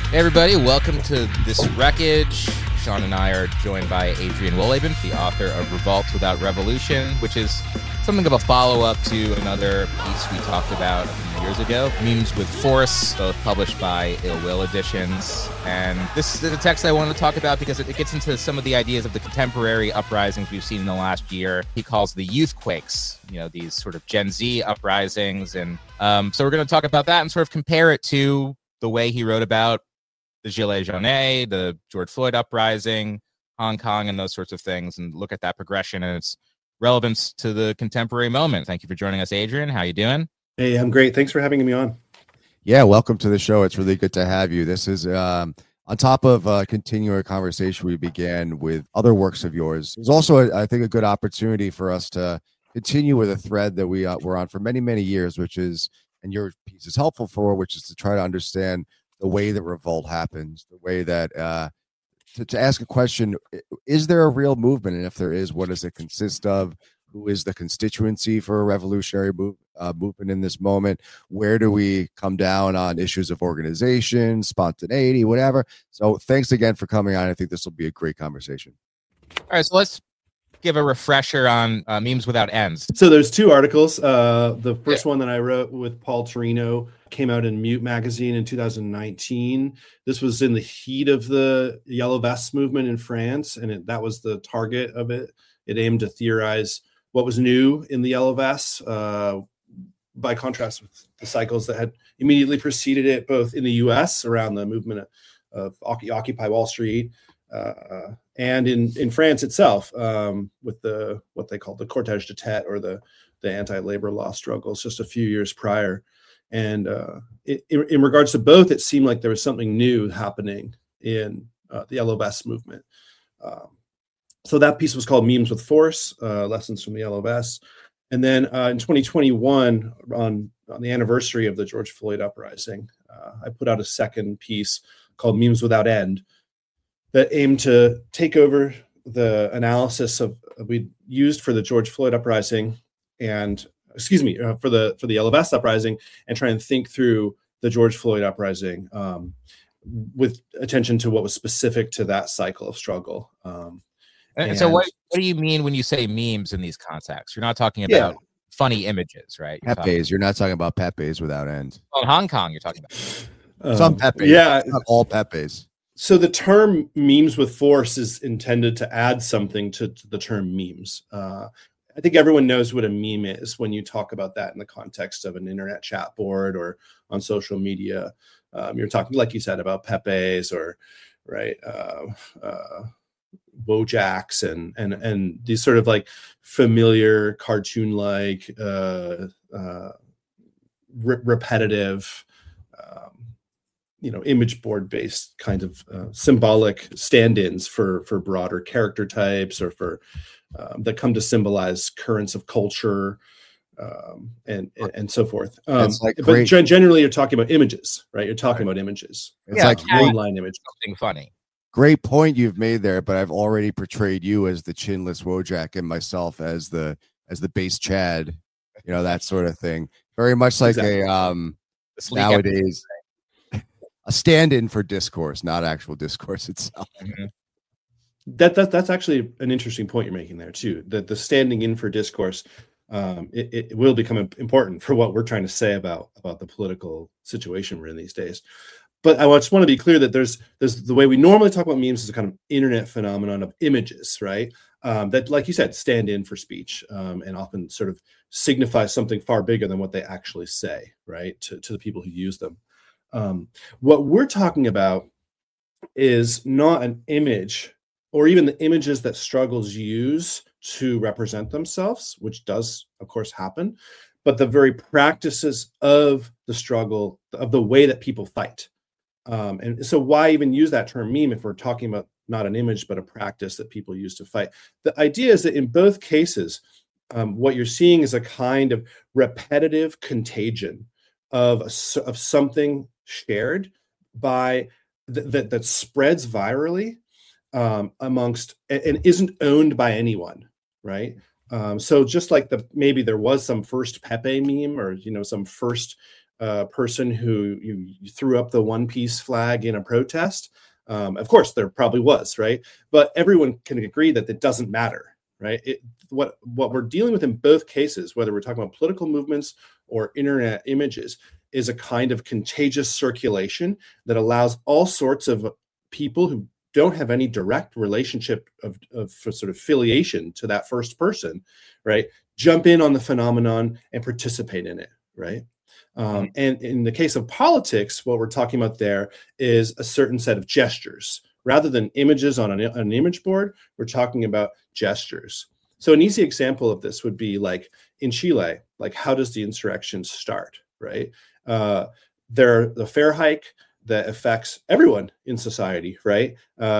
Hey everybody, welcome to This Wreckage. Sean and I are joined by Adrian Wolleben, the author of Revolt Without Revolution, which is something of a follow-up to another piece we talked about a few years ago, Memes with Force, both published by Ill Will Editions. And this is a text I wanted to talk about because it gets into some of the ideas of the contemporary uprisings we've seen in the last year. He calls the youth quakes, these sort of Gen Z uprisings. And so we're going to talk about that and sort of compare it to the way he wrote about the Gilets Jaunes, the George Floyd uprising, Hong Kong, and those sorts of things, and look at that progression and its relevance to the contemporary moment. Thank you for joining us, Adrian. How you doing? Hey, I'm great. Thanks for having me on. Yeah, welcome to the show. It's really good to have you. This is on top of continuing a conversation we began with other works of yours. It's also, I think, a good opportunity for us to continue with a thread that we were on for many, many years, which is, and your piece is helpful for, which is to try to understand the way that revolt happens, the way that to ask a question, is there a real movement? And if there is, what does it consist of? Who is the constituency for a revolutionary movement in this moment? Where do we come down on issues of organization, spontaneity, whatever? So thanks again for coming on. I think this will be a great conversation. All right, so let's give a refresher on Memes Without Ends. So there's two articles. The first one that I wrote with Paul Torino came out in Mute magazine in 2019. This was in the heat of the Yellow Vests movement in France, and that was the target of it. It aimed to theorize what was new in the Yellow Vests, by contrast with the cycles that had immediately preceded it, both in the U.S. around the movement of Occupy Wall Street, and in France itself, with what they called the Cortège de Tête, or the anti-labor law struggles just a few years prior. And in regards to both, it seemed like there was something new happening in the Yellow Vest movement. So that piece was called Memes with Force, Lessons from the Yellow Vests. And then in 2021, on the anniversary of the George Floyd uprising, I put out a second piece called Memes Without End, that aimed to take over the analysis of we used for the George Floyd uprising for the Yellow Vest uprising, and try and think through the George Floyd uprising with attention to what was specific to that cycle of struggle. And so what do you mean when you say memes in these contexts? You're not talking about funny images, right? You're not talking about Pepes without end. Well, in Hong Kong, you're talking about some Pepes. Yeah, not all Pepes. So the term memes with force is intended to add something to the term memes. I think everyone knows what a meme is when you talk about that in the context of an internet chat board or on social media. You're talking, like you said, about Pepes or Wojaks and these sort of like familiar cartoon-like repetitive image board based kind of symbolic stand-ins for broader character types, or for that come to symbolize currents of culture and so forth. But generally you're talking about images, right? You're talking about images. It's like one-line image. something funny. Great point you've made there, but I've already portrayed you as the chinless Wojak and myself as the base Chad, that sort of thing. Very much like nowadays a stand-in for discourse, not actual discourse itself. Mm-hmm. That's actually an interesting point you're making there too. That the standing in for discourse, it will become important for what we're trying to say about the political situation we're in these days. But I just want to be clear that there's the way we normally talk about memes is a kind of internet phenomenon of images, right? That, like you said, stand in for speech, and often sort of signify something far bigger than what they actually say, right? To the people who use them. What we're talking about is not an image, or even the images that struggles use to represent themselves, which does, of course, happen, but the very practices of the struggle, of the way that people fight. And so why even use that term meme if we're talking about not an image, but a practice that people use to fight? The idea is that in both cases, what you're seeing is a kind of repetitive contagion of something shared by that spreads virally amongst and isn't owned by anyone, right? So just like maybe there was some first Pepe meme, or some first person who you threw up the One Piece flag in a protest. Of course, there probably was, right? But everyone can agree that it doesn't matter, right? What we're dealing with in both cases, whether we're talking about political movements or internet images, is a kind of contagious circulation that allows all sorts of people who don't have any direct relationship of sort of affiliation to that first person, right, jump in on the phenomenon and participate in it, right? And in the case of politics, what we're talking about there is a certain set of gestures. Rather than images on an image board, we're talking about gestures. So an easy example of this would be like in Chile, like how does the insurrection start, right? The fare hike that affects everyone in society, right?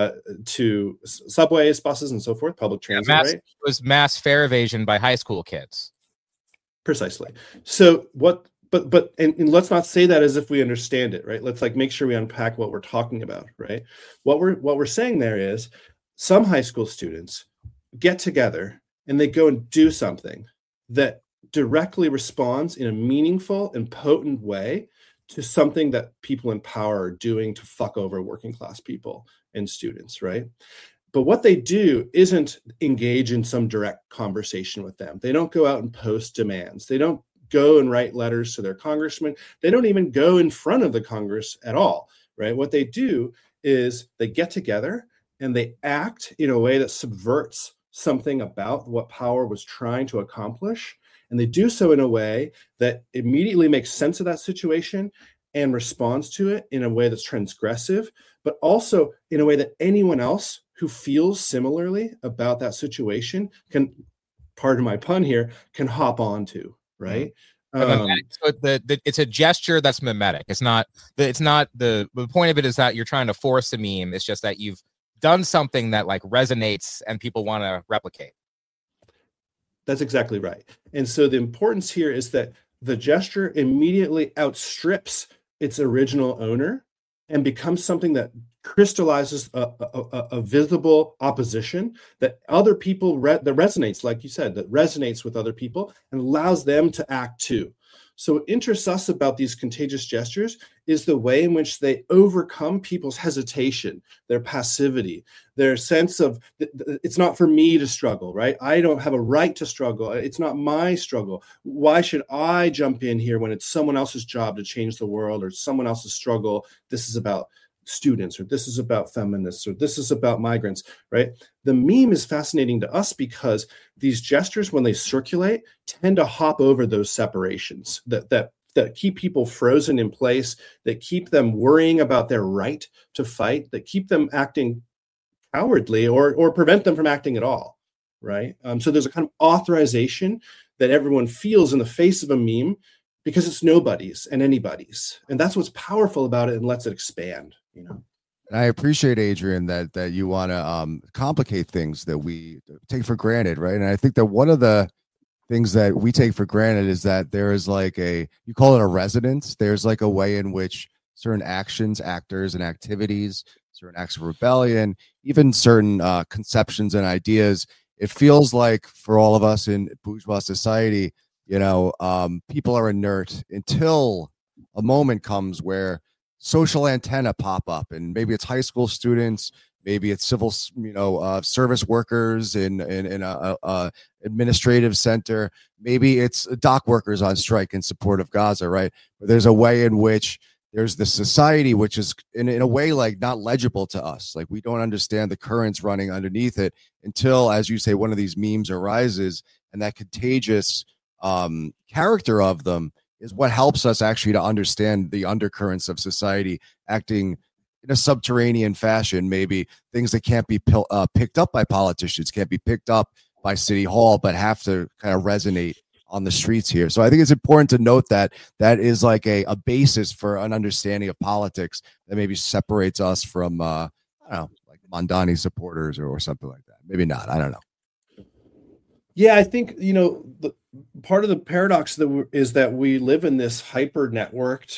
To subways, buses, and so forth, public transit, right? It was mass fare evasion by high school kids. Precisely. So what? But let's not say that as if we understand it, right? Let's like make sure we unpack what we're talking about, right? What we're saying there is some high school students get together and they go and do something that directly responds in a meaningful and potent way to something that people in power are doing to fuck over working class people and students, right? But what they do isn't engage in some direct conversation with them. They don't go out and post demands. They don't go and write letters to their congressman. They don't even go in front of the Congress at all, right? What they do is they get together and they act in a way that subverts something about what power was trying to accomplish. And they do so in a way that immediately makes sense of that situation and responds to it in a way that's transgressive, but also in a way that anyone else who feels similarly about that situation can, pardon my pun here, can hop onto, right? So it's a gesture that's mimetic. It's not the point of it is that you're trying to force a meme. It's just that you've done something that like resonates and people want to replicate. That's exactly right. And so the importance here is that the gesture immediately outstrips its original owner and becomes something that crystallizes a visible opposition that other people that resonates, like you said, that resonates with other people and allows them to act too. So what interests us about these contagious gestures is the way in which they overcome people's hesitation, their passivity, their sense of it's not for me to struggle, right? I don't have a right to struggle. It's not my struggle. Why should I jump in here when it's someone else's job to change the world or someone else's struggle? This is about students, or this is about feminists, or this is about migrants, right? The meme is fascinating to us because these gestures, when they circulate, tend to hop over those separations that keep people frozen in place, that keep them worrying about their right to fight, that keep them acting cowardly or prevent them from acting at all, right? So there's a kind of authorization that everyone feels in the face of a meme because it's nobody's and anybody's. And that's what's powerful about it and lets it expand, you know? I appreciate, Adrian, that you want to complicate things that we take for granted, right? And I think that one of the things that we take for granted is that there is like you call it a resonance. There's like a way in which certain actions, actors, and activities, certain acts of rebellion, even certain conceptions and ideas, it feels like for all of us in bourgeois society, you know, people are inert until a moment comes where social antenna pop up, and maybe it's high school students, maybe it's civil, service workers in a administrative center, maybe it's dock workers on strike in support of Gaza, right? But there's a way in which there's the society, which is in a way like not legible to us. Like we don't understand the currents running underneath it until, as you say, one of these memes arises, and that contagious character of them is what helps us actually to understand the undercurrents of society acting in a subterranean fashion, maybe things that can't be picked up by politicians, can't be picked up by City Hall, but have to kind of resonate on the streets here. So I think it's important to note that that is like a basis for an understanding of politics that maybe separates us from, I don't know, like Mondani supporters or something like that. Maybe not. I don't know. Yeah, I think, part of the paradox is that we live in this hyper networked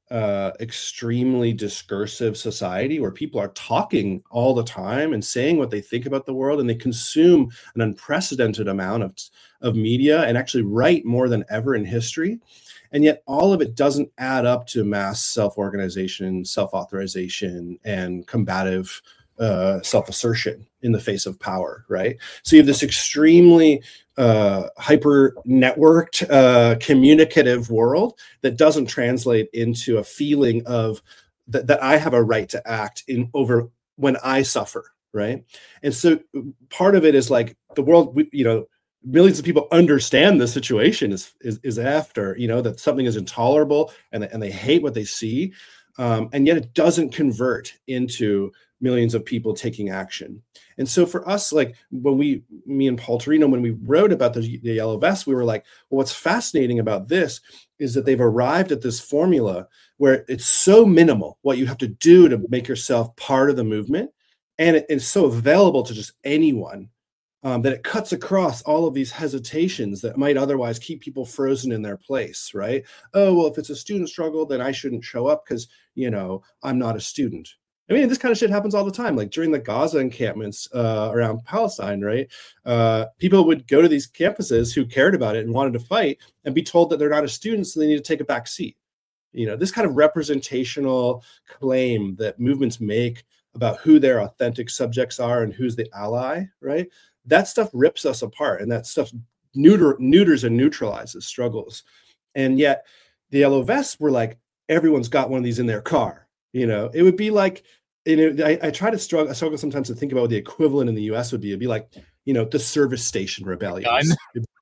extremely discursive society where people are talking all the time and saying what they think about the world, and they consume an unprecedented amount of media and actually write more than ever in history. And yet all of it doesn't add up to mass self-organization, self-authorization, and combative self-assertion in the face of power, right? So you have this extremely hyper networked communicative world that doesn't translate into a feeling of that I have a right to act in over when I suffer, right? And so part of it is like the world, millions of people understand the situation is after, that something is intolerable and they hate what they see, and yet it doesn't convert into millions of people taking action. And so for us, like me and Paul Torino, when we wrote about the Yellow Vests, we were like, well, what's fascinating about this is that they've arrived at this formula where it's so minimal what you have to do to make yourself part of the movement. And it's so available to just anyone that it cuts across all of these hesitations that might otherwise keep people frozen in their place, right? Oh, well, if it's a student struggle, then I shouldn't show up because, I'm not a student. I mean, this kind of shit happens all the time. Like during the Gaza encampments around Palestine, right? People would go to these campuses who cared about it and wanted to fight and be told that they're not a student, so they need to take a back seat. This kind of representational claim that movements make about who their authentic subjects are and who's the ally, right? That stuff rips us apart, and that stuff neuters and neutralizes struggles. And yet the Yellow Vests were like, everyone's got one of these in their car. It would be like, I try to struggle sometimes to think about what the equivalent in the US would be. It'd be like, the service station rebellions.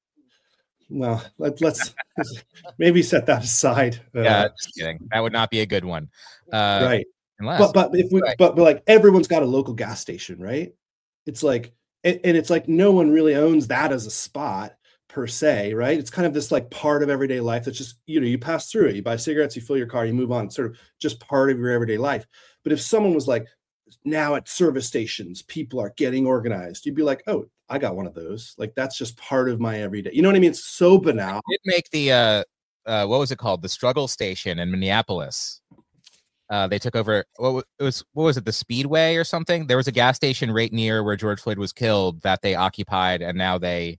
Well, let's maybe set that aside. Yeah, just kidding. That would not be a good one. Right. But like everyone's got a local gas station, right? It's like, and it's like no one really owns that as a spot per se, right? It's kind of this like part of everyday life that's just, you pass through it, you buy cigarettes, you fill your car, you move on, sort of just part of your everyday life. But if someone was like, now at service stations, people are getting organized, you'd be like, oh, I got one of those. Like, that's just part of my everyday. You know what I mean? It's so banal. It did make the, what was it called? The struggle station in Minneapolis. They took over, what was it? The Speedway or something? There was a gas station right near where George Floyd was killed that they occupied. And now are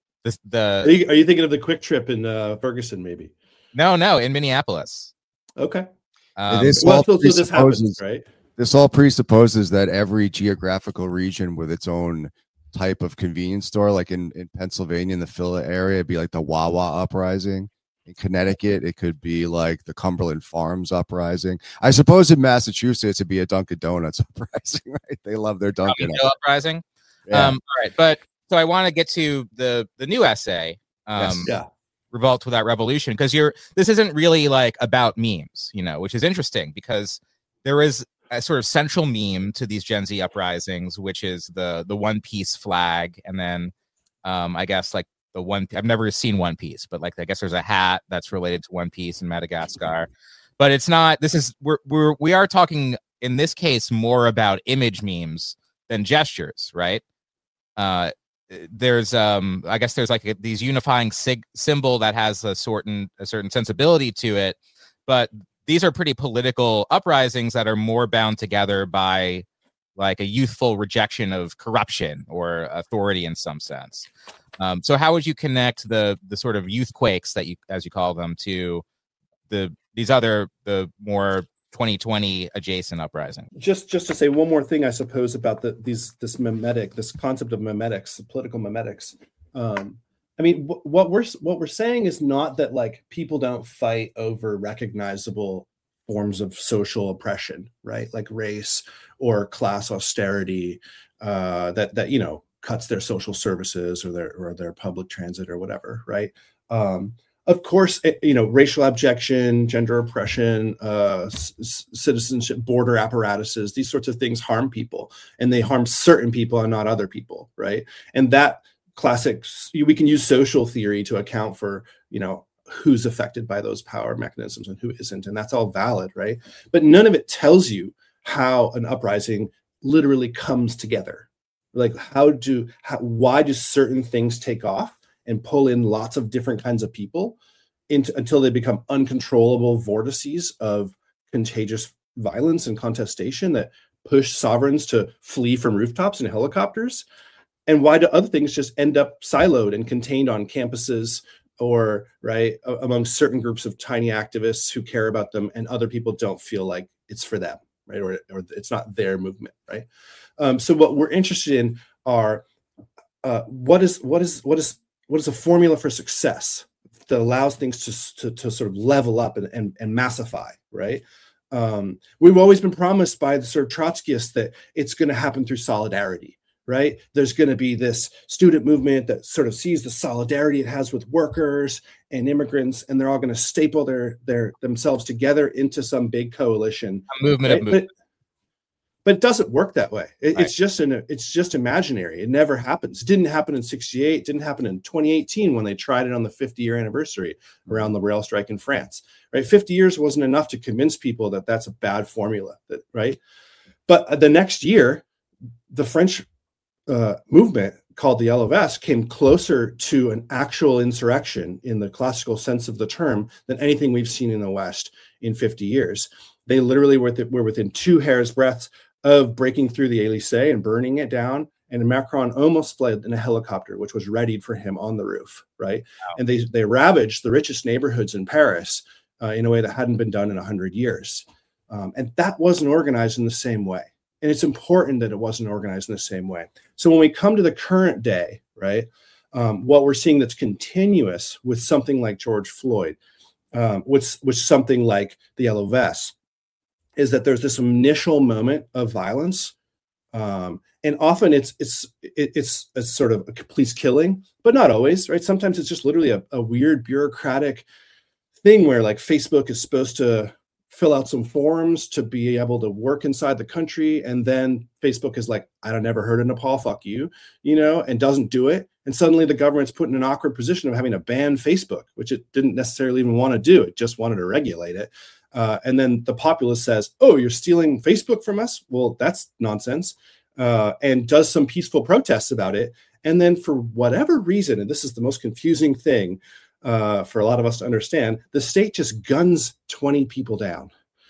you thinking of the Quick Trip in Ferguson, maybe? No, in Minneapolis. Okay. This happens, right? This all presupposes that every geographical region with its own type of convenience store, like in Pennsylvania, in the Philly area, it'd be like the Wawa uprising. In Connecticut, it could be like the Cumberland Farms uprising. I suppose in Massachusetts, it'd be a Dunkin' Donuts uprising, right? They love their Dunkin' uprising. Yeah. All right, but so I want to get to the new essay, Revolt Without Revolution, because this isn't really like about memes, which is interesting because there is a sort of central meme to these Gen Z uprisings, which is the One Piece flag, and then I guess like I've never seen One Piece, but like I guess there's a hat that's related to One Piece in Madagascar, but it's not. We are talking in this case more about image memes than gestures, right? There's I guess there's like these unifying symbol that has a certain sensibility to it, but these are pretty political uprisings that are more bound together by like a youthful rejection of corruption or authority in some sense. So how would you connect the sort of youth quakes that you, as you call them, to the more 2020 adjacent uprising? Just to say one more thing, I suppose, about this concept of memetics, the political memetics. I mean, what we're saying is not that like people don't fight over recognizable forms of social oppression, right? Like race or class austerity, that cuts their social services or their public transit or whatever, right? Of course, racial abjection, gender oppression, citizenship, border apparatuses, these sorts of things harm people, and they harm certain people and not other people, right? And that we can use social theory to account for, who's affected by those power mechanisms and who isn't, and that's all valid, right? But none of it tells you how an uprising literally comes together. Like why do certain things take off and pull in lots of different kinds of people until they become uncontrollable vortices of contagious violence and contestation that pushed sovereigns to flee from rooftops and helicopters? And why do other things just end up siloed and contained on campuses or among certain groups of tiny activists who care about them, and other people don't feel like it's for them, right? Or it's not their movement, right? So what we're interested in are what is a formula for success that allows things to sort of level up and massify, right? We've always been promised by the sort of Trotskyists that it's going to happen through solidarity, right? There's going to be this student movement that sort of sees the solidarity it has with workers and immigrants, and they're all going to staple themselves together into some big coalition. A movement, right? But it doesn't work that way. It's just imaginary. It never happens. It didn't happen in 1968. It didn't happen in 2018 when they tried it on the 50-year anniversary around the rail strike in France. Right, 50 years wasn't enough to convince people that that's a bad formula. Right, but the next year, the French movement called the Yellow Vest came closer to an actual insurrection in the classical sense of the term than anything we've seen in the West in 50 years. They literally were within 2 hairs breadths of breaking through the Élysée and burning it down. And Macron almost fled in a helicopter, which was readied for him on the roof, right? Wow. And they ravaged the richest neighborhoods in Paris in a way that hadn't been done in 100 years. And that wasn't organized in the same way. And it's important that it wasn't organized in the same way. So when we come to the current day, right, what we're seeing that's continuous with something like George Floyd, with something like the Yellow Vests, is that there's this initial moment of violence, and often it's a sort of a police killing, but not always, right? Sometimes it's just literally a weird bureaucratic thing where like Facebook is supposed to fill out some forms to be able to work inside the country, and then Facebook is like, I don't never heard of Nepal, fuck you, and doesn't do it, and suddenly the government's put in an awkward position of having to ban Facebook, which it didn't necessarily even want to do. It just wanted to regulate it. And then the populace says, oh, you're stealing Facebook from us? Well, that's nonsense. And does some peaceful protests about it. And then for whatever reason, and this is the most confusing thing for a lot of us to understand, the state just guns 20 people down.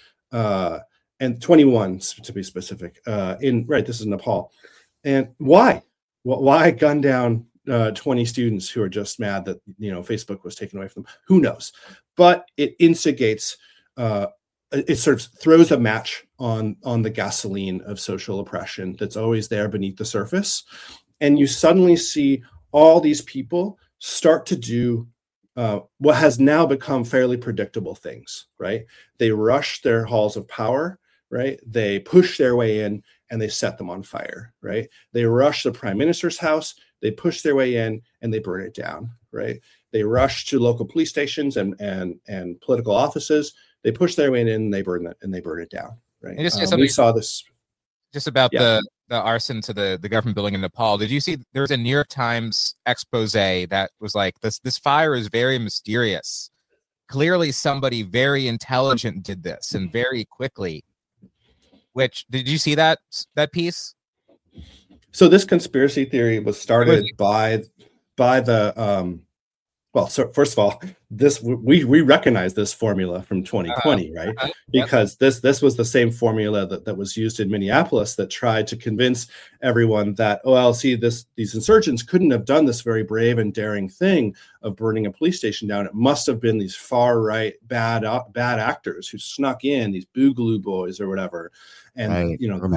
And 21 to be specific. This is Nepal. And why? Why gun down 20 students who are just mad that Facebook was taken away from them? Who knows? But it instigates it sort of throws a match on the gasoline of social oppression that's always there beneath the surface. And you suddenly see all these people start to do what has now become fairly predictable things, right? They rush their halls of power, right? They push their way in and they set them on fire, right? They rush the prime minister's house, they push their way in and they burn it down, right? They rush to local police stations and political offices. They push their way in and they burn it down. Right. We saw this just about the arson to the government building in Nepal. Did you see there was a New York Times expose that was like this fire is very mysterious. Clearly somebody very intelligent did this and very quickly. Which did you see that piece? So this conspiracy theory was started by the well, so first of all, we recognize this formula from 2020, right? Because this was the same formula that was used in Minneapolis that tried to convince everyone that, these insurgents couldn't have done this very brave and daring thing of burning a police station down. It must have been these far right bad actors who snuck in, these Boogaloo boys or whatever, and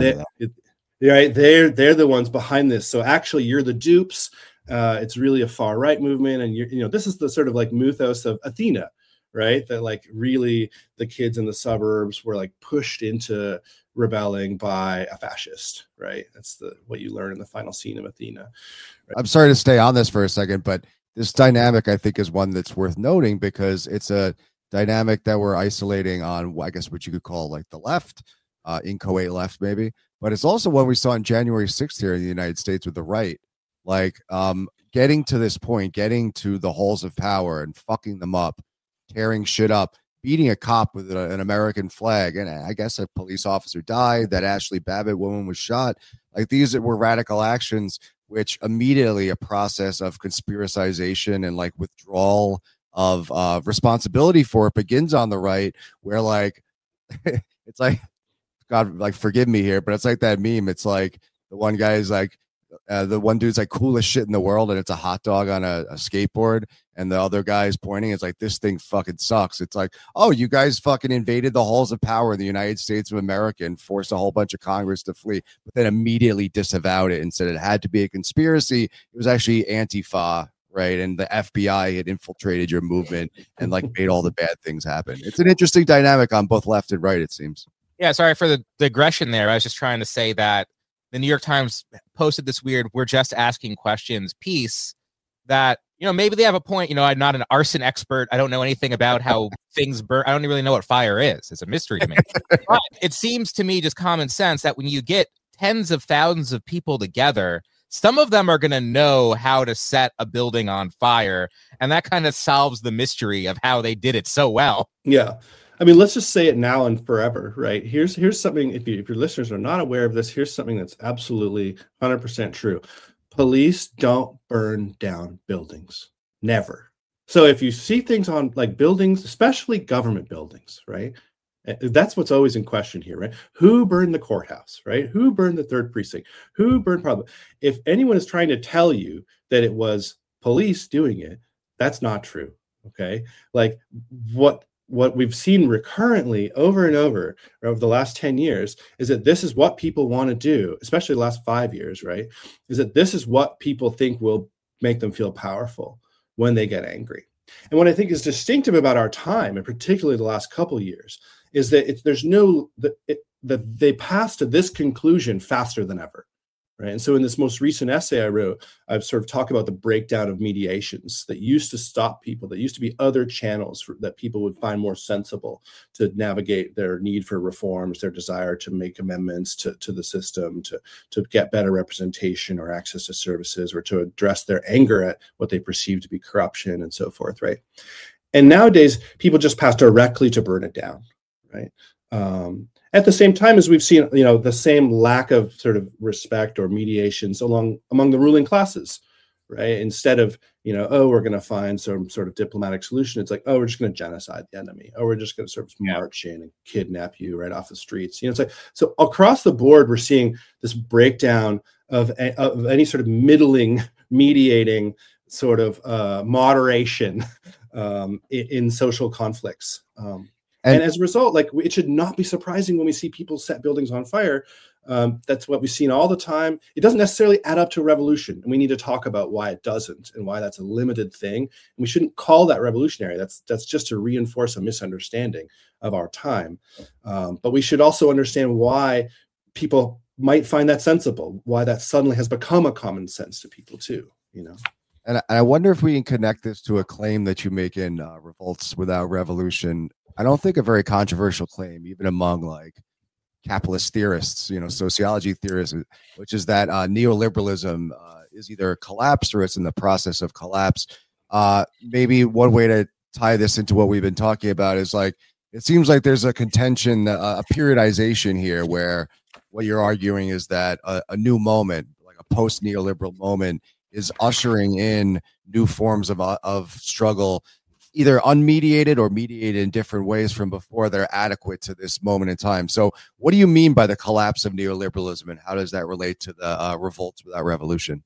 they're the ones behind this. So actually, you're the dupes. It's really a far right movement, and this is the sort of like mythos of Athena, right? That like really the kids in the suburbs were like pushed into rebelling by a fascist, right? That's what you learn in the final scene of Athena. Right? I'm sorry to stay on this for a second, but this dynamic I think is one that's worth noting because it's a dynamic that we're isolating on, I guess, what you could call like the left, inchoate left maybe, but it's also one we saw on January 6th here in the United States with the right. Like getting to this point, getting to the halls of power and fucking them up, tearing shit up, beating a cop with an American flag. And I guess a police officer died, that Ashley Babbitt woman was shot. Like these were radical actions, which immediately a process of conspiracization and like withdrawal of responsibility for it begins on the right, where like it's like, God, like, forgive me here, but it's like that meme. It's like the one guy is like, the one dude's like coolest shit in the world, and it's a hot dog on a skateboard, and the other guy is pointing. It's like, this thing fucking sucks. It's like, oh, you guys fucking invaded the halls of power in the United States of America and forced a whole bunch of Congress to flee, but then immediately disavowed it and said it had to be a conspiracy. It was actually Antifa, right? And the FBI had infiltrated your movement and like made all the bad things happen. It's an interesting dynamic on both left and right, it seems. Yeah, sorry for the digression there. I was just trying to say that the New York Times posted this weird "we're just asking questions" piece that, maybe they have a point. I'm not an arson expert. I don't know anything about how things burn. I don't really know what fire is. It's a mystery to me. But it seems to me just common sense that when you get tens of thousands of people together, some of them are going to know how to set a building on fire. And that kind of solves the mystery of how they did it so well. Yeah. I mean, let's just say it now and forever, right? Here's something, if your listeners are not aware of this, here's something that's absolutely 100% true. Police don't burn down buildings. Never. So if you see things on like buildings, especially government buildings, right? That's what's always in question here, right? Who burned the courthouse, right? Who burned the 3rd precinct? Who burned Parliament? If anyone is trying to tell you that it was police doing it, that's not true, okay? Like what we've seen recurrently over and over the last 10 years is that this is what people want to do, especially the last 5 years, right? Is that this is what people think will make them feel powerful when they get angry. And what I think is distinctive about our time, and particularly the last couple of years, is that they passed to this conclusion faster than ever. Right. And so in this most recent essay I wrote, I've sort of talked about the breakdown of mediations that used to stop people, that used to be other channels that people would find more sensible to navigate their need for reforms, their desire to make amendments to the system, to get better representation or access to services, or to address their anger at what they perceive to be corruption and so forth. Right. And nowadays, people just pass directly to burn it down. Right. At the same time as we've seen, the same lack of sort of respect or mediations among the ruling classes, right? Instead of, we're going to find some sort of diplomatic solution, it's like, oh, we're just going to genocide the enemy. Oh, we're just going to sort of march in and kidnap you right off the streets. It's like, so across the board, we're seeing this breakdown of any sort of middling, mediating sort of moderation in social conflicts. And as a result, it should not be surprising when we see people set buildings on fire. That's what we've seen all the time. It doesn't necessarily add up to a revolution. And we need to talk about why it doesn't and why that's a limited thing. And we shouldn't call that revolutionary. That's just to reinforce a misunderstanding of our time. But we should also understand why people might find that sensible, why that suddenly has become a common sense to people too, And I wonder if we can connect this to a claim that you make in Revolts Without Revolution. I don't think a very controversial claim, even among like capitalist theorists, sociology theorists, which is that neoliberalism is either collapsed or it's in the process of collapse. Maybe one way to tie this into what we've been talking about is like, it seems like there's a contention, a periodization here where what you're arguing is that a new moment, like a post-neoliberal moment, is ushering in new forms of struggle, either unmediated or mediated in different ways from before that are adequate to this moment in time. So what do you mean by the collapse of neoliberalism, and how does that relate to the Revolts Without Revolution?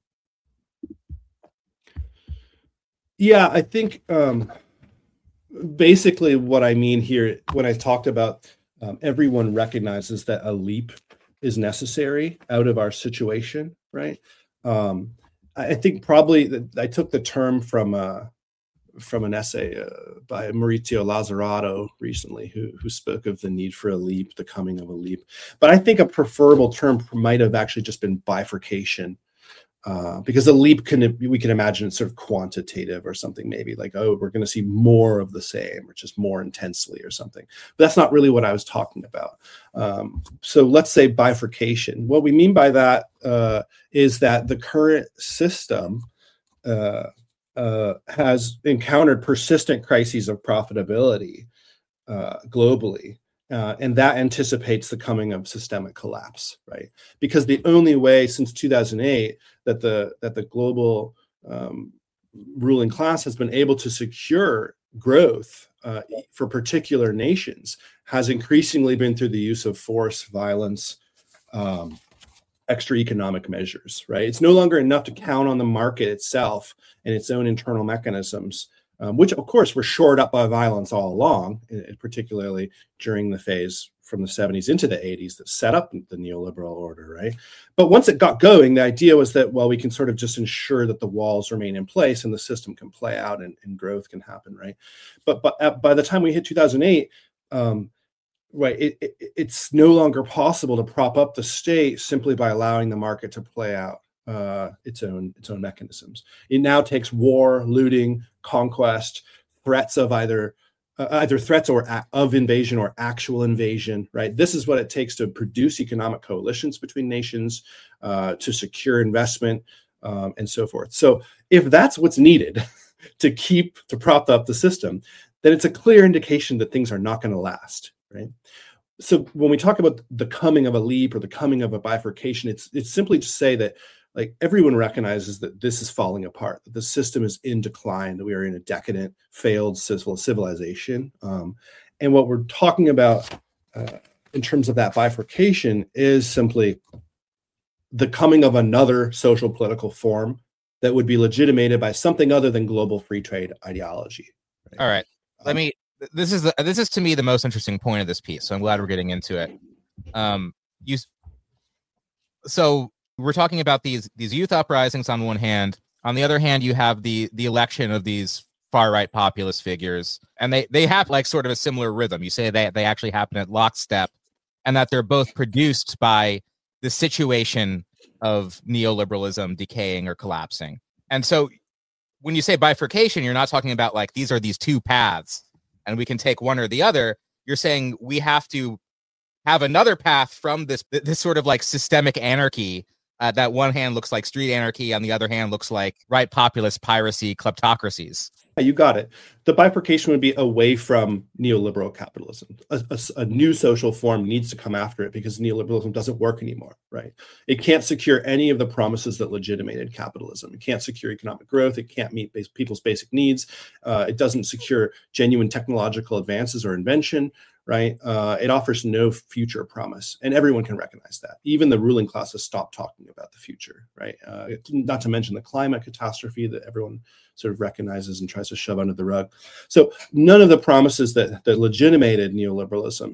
Yeah, I think basically what I mean here, when I talked about everyone recognizes that a leap is necessary out of our situation, right? I think probably that I took the term from an essay by Maurizio Lazzarato recently, who spoke of the need for a leap, the coming of a leap. But I think a preferable term might have actually just been bifurcation, because a leap we can imagine it's sort of quantitative or something, maybe like, oh, we're going to see more of the same, or just more intensely or something. But that's not really what I was talking about. So let's say bifurcation. What we mean by that is that the current system has encountered persistent crises of profitability globally, and that anticipates the coming of systemic collapse, right? Because the only way since 2008 that the global ruling class has been able to secure growth for particular nations has increasingly been through the use of force, violence, extra economic measures, right? It's no longer enough to count on the market itself and its own internal mechanisms, which of course were shored up by violence all along, particularly during the phase from the 70s into the 80s that set up the neoliberal order, right? But once it got going, the idea was that, well, we can sort of just ensure that the walls remain in place and the system can play out and growth can happen, right? But by the time we hit 2008, right, it's no longer possible to prop up the state simply by allowing the market to play out its own mechanisms. It now takes war, looting, conquest, threats of either threats of invasion or actual invasion, right? This is what it takes to produce economic coalitions between nations, to secure investment, and so forth. So if that's what's needed to prop up the system, then it's a clear indication that things are not going to last, right? So when we talk about the coming of a leap or the coming of a bifurcation, it's simply to say that, like, everyone recognizes that this is falling apart, that the system is in decline, that we are in a decadent, failed civilization. And what we're talking about in terms of that bifurcation is simply the coming of another social political form that would be legitimated by something other than global free trade ideology. Right? All right. This is to me the most interesting point of this piece, so I'm glad we're getting into it. So we're talking about these youth uprisings on one hand. On the other hand, you have the election of these far right populist figures, and they have like sort of a similar rhythm. You say they actually happen at lockstep, and that they're both produced by the situation of neoliberalism decaying or collapsing. And so when you say bifurcation, you're not talking about like these are these two paths and we can take one or the other. You're saying we have to have another path from this sort of like systemic anarchy. That one hand looks like street anarchy, on the other hand looks like right populist piracy kleptocracies. You got it. The bifurcation would be away from neoliberal capitalism. A new social form needs to come after it because neoliberalism doesn't work anymore, right? It can't secure any of the promises that legitimated capitalism. It can't secure economic growth. It can't meet people's basic needs. It doesn't secure genuine technological advances or invention, right? It offers no future promise, and everyone can recognize that. Even the ruling class has stopped talking about the future, right? Not to mention the climate catastrophe that everyone sort of recognizes and tries to shove under the rug. So none of the promises that legitimated neoliberalism,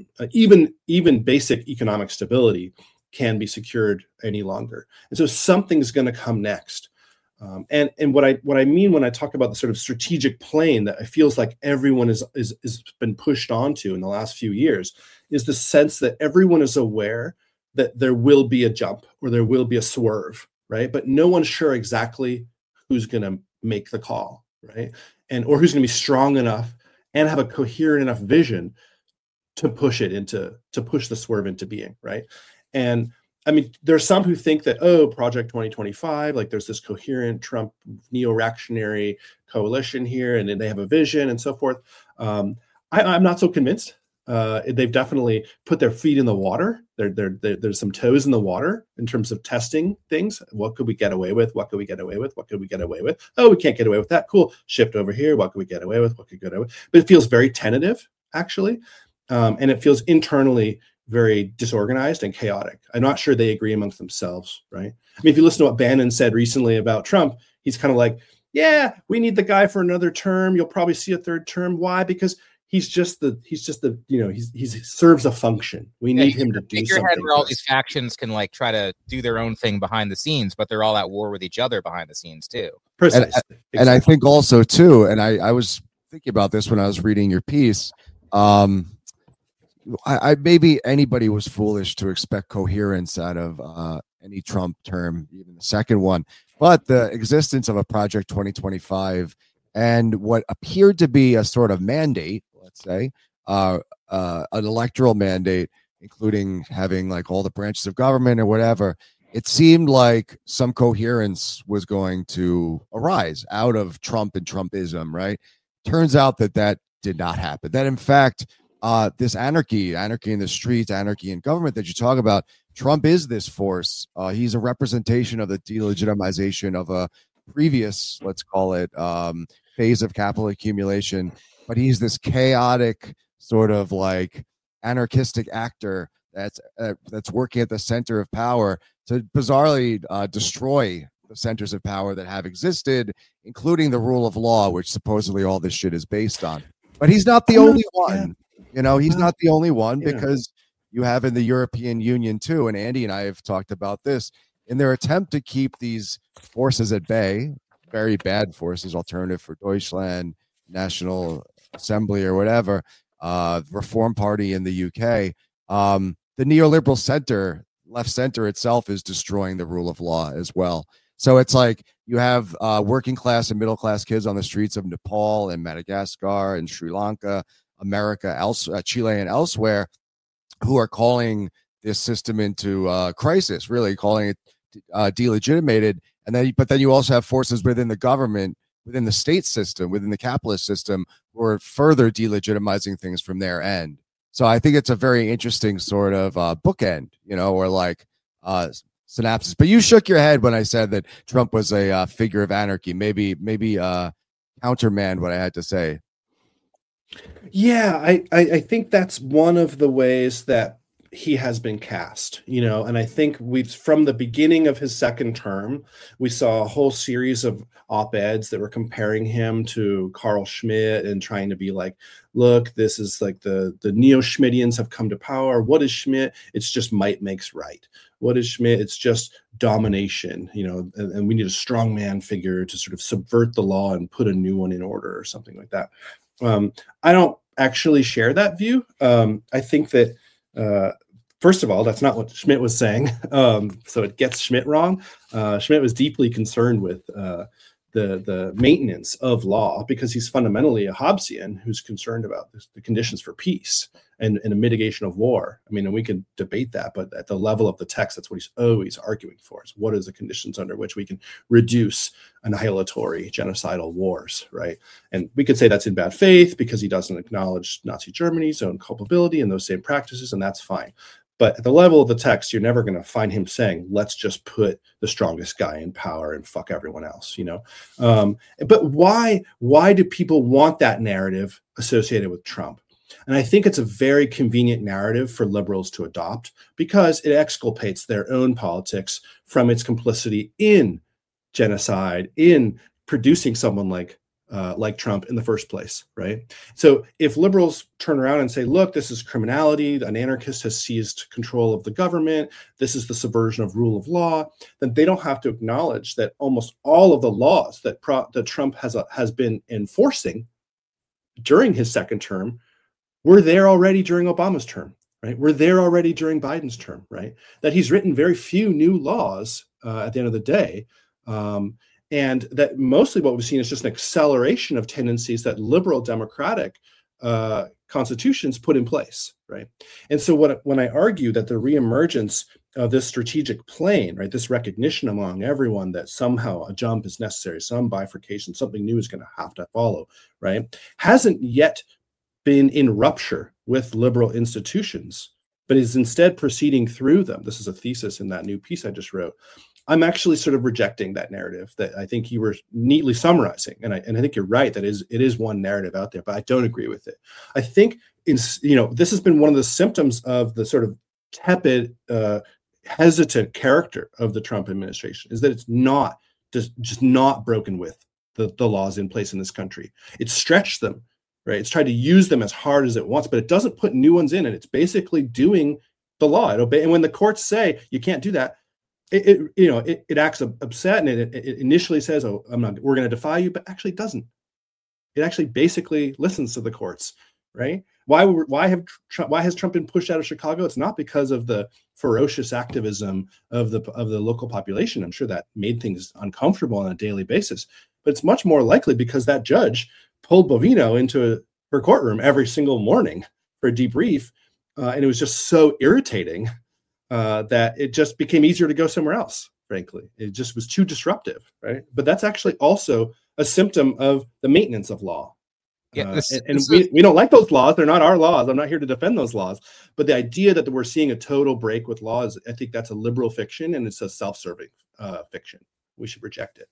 even basic economic stability, can be secured any longer. And so something's going to come next. And what I mean when I talk about the sort of strategic plane that it feels like everyone is been pushed onto in the last few years is the sense that everyone is aware that there will be a jump or there will be a swerve, right? But no one's sure exactly who's going to make the call, right? Or who's going to be strong enough and have a coherent enough vision to push the swerve into being, right? And I mean, there are some who think that, Project 2025, like there's this coherent Trump neo-reactionary coalition here, and they have a vision and so forth. I'm not so convinced. They've definitely put their feet in the water. There's some toes in the water in terms of testing things. What could we get away with? What could we get away with? What could we get away with? Oh, we can't get away with that. Cool. Shift over here. What could we get away with? What could we get away with? But it feels very tentative, actually. And it feels internally very disorganized and chaotic. I'm not sure they agree amongst themselves, right? I mean, if you listen to what Bannon said recently about Trump, he's kind of like, yeah, we need the guy for another term. You'll probably see a third term. Why? Because he serves a function. We need him to do something. Where all these factions can like try to do their own thing behind the scenes, but they're all at war with each other behind the scenes too. Precisely. And I think also too, and I was thinking about this when I was reading your piece. I maybe anybody was foolish to expect coherence out of any Trump term, even the second one. But the existence of a Project 2025 and what appeared to be a sort of mandate, let's say, an electoral mandate, including having like all the branches of government or whatever, it seemed like some coherence was going to arise out of Trump and Trumpism, right? Turns out that did not happen. That, in fact, this anarchy in the streets, anarchy in government that you talk about, Trump is this force. He's a representation of the delegitimization of a previous, let's call it, phase of capital accumulation. but he's this chaotic sort of like anarchistic actor that's working at the center of power to bizarrely destroy the centers of power that have existed, including the rule of law, which supposedly all this shit is based on. But he's not the only one. You know, he's not the only one, because you have in the European Union too, and Andy and I have talked about this, in their attempt to keep these forces at bay, very bad forces, Alternative for Deutschland, National Assembly or whatever, Reform Party in the UK, the neoliberal center, left center itself is destroying the rule of law as well. So it's like you have working class and middle class kids on the streets of Nepal and Madagascar and Sri Lanka, America, Chile, and elsewhere, who are calling this system into crisis, really calling it delegitimated. And then, but then you also have forces within the government, within the state system, within the capitalist system, who are further delegitimizing things from their end. So I think it's a very interesting sort of bookend, you know, or like synapses. But you shook your head when I said that Trump was a figure of anarchy. Maybe countermand what I had to say. Yeah, I think that's one of the ways that he has been cast, you know, and I think from the beginning of his second term, we saw a whole series of op-eds that were comparing him to Carl Schmitt and trying to be like, look, this is like the neo-Schmittians have come to power. What is Schmitt? It's just might makes right. What is Schmitt? It's just domination, you know, and we need a strong man figure to sort of subvert the law and put a new one in order or something like that. I don't actually share that view. I think that, first of all, that's not what Schmitt was saying. So it gets Schmitt wrong. Schmitt was deeply concerned with the maintenance of law, because he's fundamentally a Hobbesian who's concerned about the conditions for peace and a mitigation of war. I mean, and we can debate that, but at the level of the text, that's what he's always arguing for, is what is the conditions under which we can reduce annihilatory genocidal wars, right? And we could say that's in bad faith because he doesn't acknowledge Nazi Germany's own culpability and those same practices, and that's fine. But at the level of the text, you're never going to find him saying, let's just put the strongest guy in power and fuck everyone else, you know? But why do people want that narrative associated with Trump? And I think it's a very convenient narrative for liberals to adopt, because it exculpates their own politics from its complicity in genocide, in producing someone like Trump in the first place, right? So if liberals turn around and say, look, this is criminality, an anarchist has seized control of the government, this is the subversion of rule of law, then they don't have to acknowledge that almost all of the laws that Trump has been enforcing during his second term were there already during Obama's term, right? We're there already during Biden's term, right? That he's written very few new laws at the end of the day. And that mostly what we've seen is just an acceleration of tendencies that liberal democratic constitutions put in place, right? And so when I argue that the reemergence of this strategic plane, right, this recognition among everyone that somehow a jump is necessary, some bifurcation, something new is going to have to follow, right, hasn't yet been in rupture with liberal institutions, but is instead proceeding through them. This is a thesis in that new piece I just wrote. I'm actually sort of rejecting that narrative that I think you were neatly summarizing. And I think you're right that it is one narrative out there, but I don't agree with it. I think this has been one of the symptoms of the sort of tepid, hesitant character of the Trump administration, is that it's not just not broken with the laws in place in this country. It's stretched them, right? It's tried to use them as hard as it wants, but it doesn't put new ones in, and it's basically doing the law. And when the courts say you can't do that, it acts upset, and it initially says, "Oh, we're going to defy you," but actually doesn't. It actually basically listens to the courts, right? Why has Trump been pushed out of Chicago? It's not because of the ferocious activism of the local population. I'm sure that made things uncomfortable on a daily basis, but it's much more likely because that judge pulled Bovino into her courtroom every single morning for a debrief, and it was just so irritating that it just became easier to go somewhere else. Frankly, it just was too disruptive, right? But that's actually also a symptom of the maintenance of law. Yeah, we don't like those laws. They're not our laws. I'm not here to defend those laws. But the idea that we're seeing a total break with laws, I think that's a liberal fiction, and it's a self-serving fiction. We should reject it.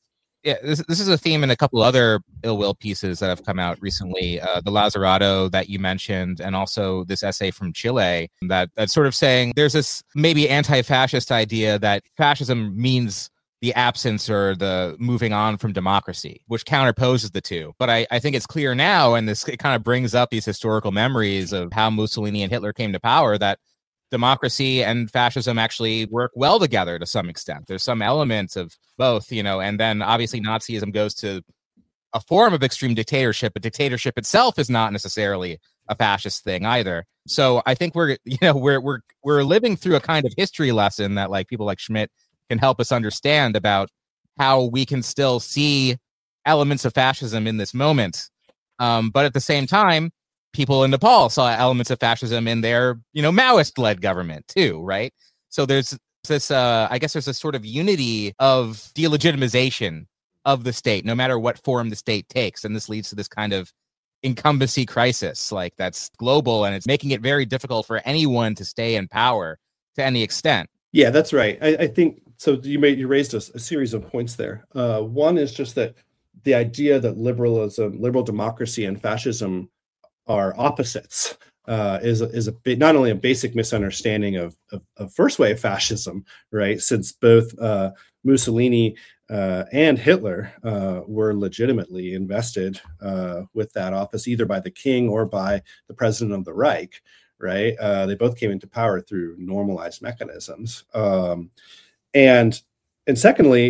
Yeah, this is a theme in a couple other ill will pieces that have come out recently. The Lazarado that you mentioned, and also this essay from Chile that's sort of saying there's this maybe anti-fascist idea that fascism means the absence or the moving on from democracy, which counterposes the two. But I think it's clear now, and it kind of brings up these historical memories of how Mussolini and Hitler came to power, that democracy and fascism actually work well together to some extent. There's some elements of both, and then obviously Nazism goes to a form of extreme dictatorship, but dictatorship itself is not necessarily a fascist thing either. So I think we're living through a kind of history lesson that like people like Schmidt can help us understand about how we can still see elements of fascism in this moment. But at the same time, people in Nepal saw elements of fascism in their, Maoist-led government too, right? So there's this, I guess there's this sort of unity of delegitimization of the state, no matter what form the state takes. And this leads to this kind of incumbency crisis, like that's global, and it's making it very difficult for anyone to stay in power to any extent. Yeah, that's right. I think, so you raised a series of points there. One is just that the idea that liberal democracy and fascism are opposites is not only a basic misunderstanding of first wave fascism, right? Since both Mussolini and Hitler were legitimately invested with that office, either by the king or by the president of the Reich, right? They both came into power through normalized mechanisms, and secondly,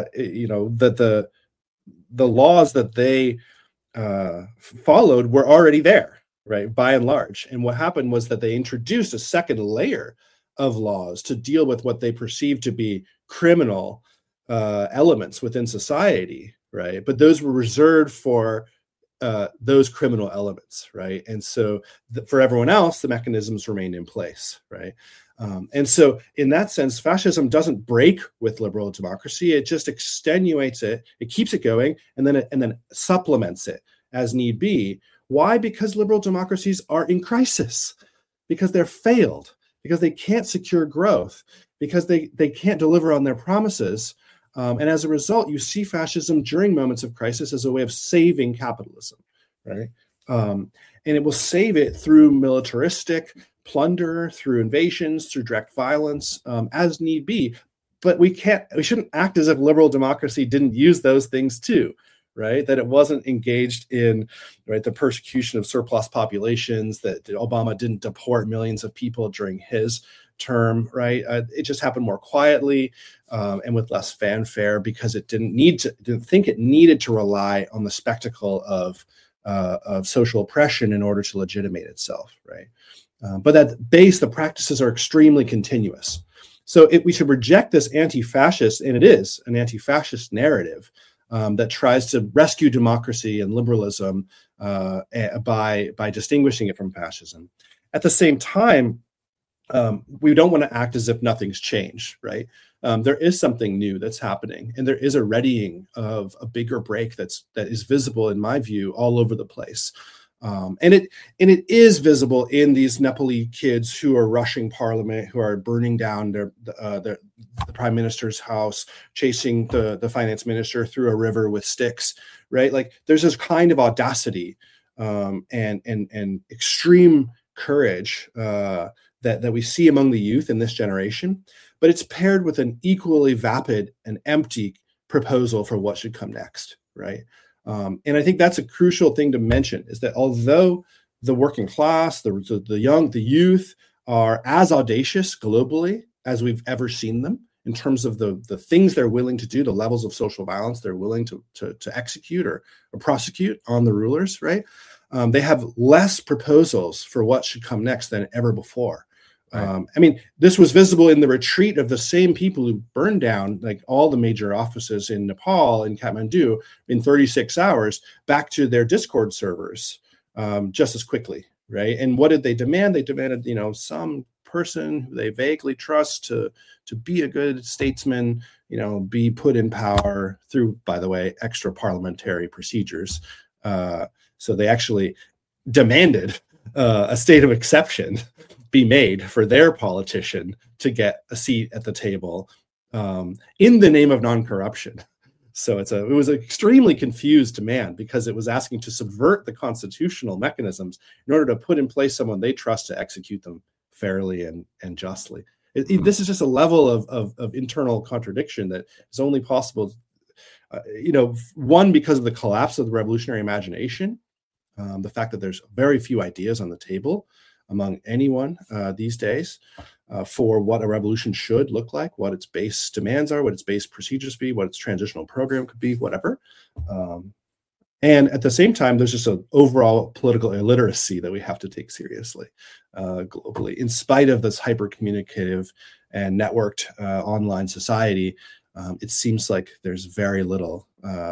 that the laws that they followed were already there, right, by and large. And what happened was that they introduced a second layer of laws to deal with what they perceived to be criminal elements within society, right? But those were reserved for those criminal elements, right? And so for everyone else, the mechanisms remained in place, right? And so in that sense, fascism doesn't break with liberal democracy. It just extenuates it. It keeps it going and then supplements it as need be. Why? Because liberal democracies are in crisis, because they're failed, because they can't secure growth, because they can't deliver on their promises. And as a result, you see fascism during moments of crisis as a way of saving capitalism, right? And it will save it through militaristic plunder, through invasions, through direct violence, as need be. But we shouldn't act as if liberal democracy didn't use those things too, right? That it wasn't engaged in, right, the persecution of surplus populations, that Obama didn't deport millions of people during his term, right? It just happened more quietly and with less fanfare because it didn't think it needed to rely on the spectacle of social oppression in order to legitimate itself, right? But at base, the practices are extremely continuous. So we should reject this anti-fascist, and it is an anti-fascist narrative that tries to rescue democracy and liberalism by distinguishing it from fascism. At the same time, we don't want to act as if nothing's changed, right? There is something new that's happening, and there is a readying of a bigger break that is visible, in my view, all over the place. And it is visible in these Nepali kids who are rushing parliament, who are burning down the prime minister's house, chasing the finance minister through a river with sticks, right? Like there's this kind of audacity and extreme courage that we see among the youth in this generation, but it's paired with an equally vapid and empty proposal for what should come next, right? And I think that's a crucial thing to mention, is that although the working class, the young, the youth are as audacious globally as we've ever seen them in terms of the things they're willing to do, the levels of social violence they're willing to execute or prosecute on the rulers, right? They have less proposals for what should come next than ever before. Right. I mean, this was visible in the retreat of the same people who burned down like all the major offices in Nepal and Kathmandu in 36 hours back to their Discord servers just as quickly, right? And what did they demand? They demanded, some person who they vaguely trust to be a good statesman, be put in power through, by the way, extra parliamentary procedures. So they actually demanded a state of exception be made for their politician to get a seat at the table in the name of non-corruption. So it was an extremely confused demand because it was asking to subvert the constitutional mechanisms in order to put in place someone they trust to execute them fairly and justly. This is just a level of internal contradiction that is only possible, one, because of the collapse of the revolutionary imagination, the fact that there's very few ideas on the table among anyone these days for what a revolution should look like, what its base demands are, what its base procedures be, what its transitional program could be, whatever. And at the same time, there's just an overall political illiteracy that we have to take seriously globally. In spite of this hyper-communicative and networked online society, it seems like there's very little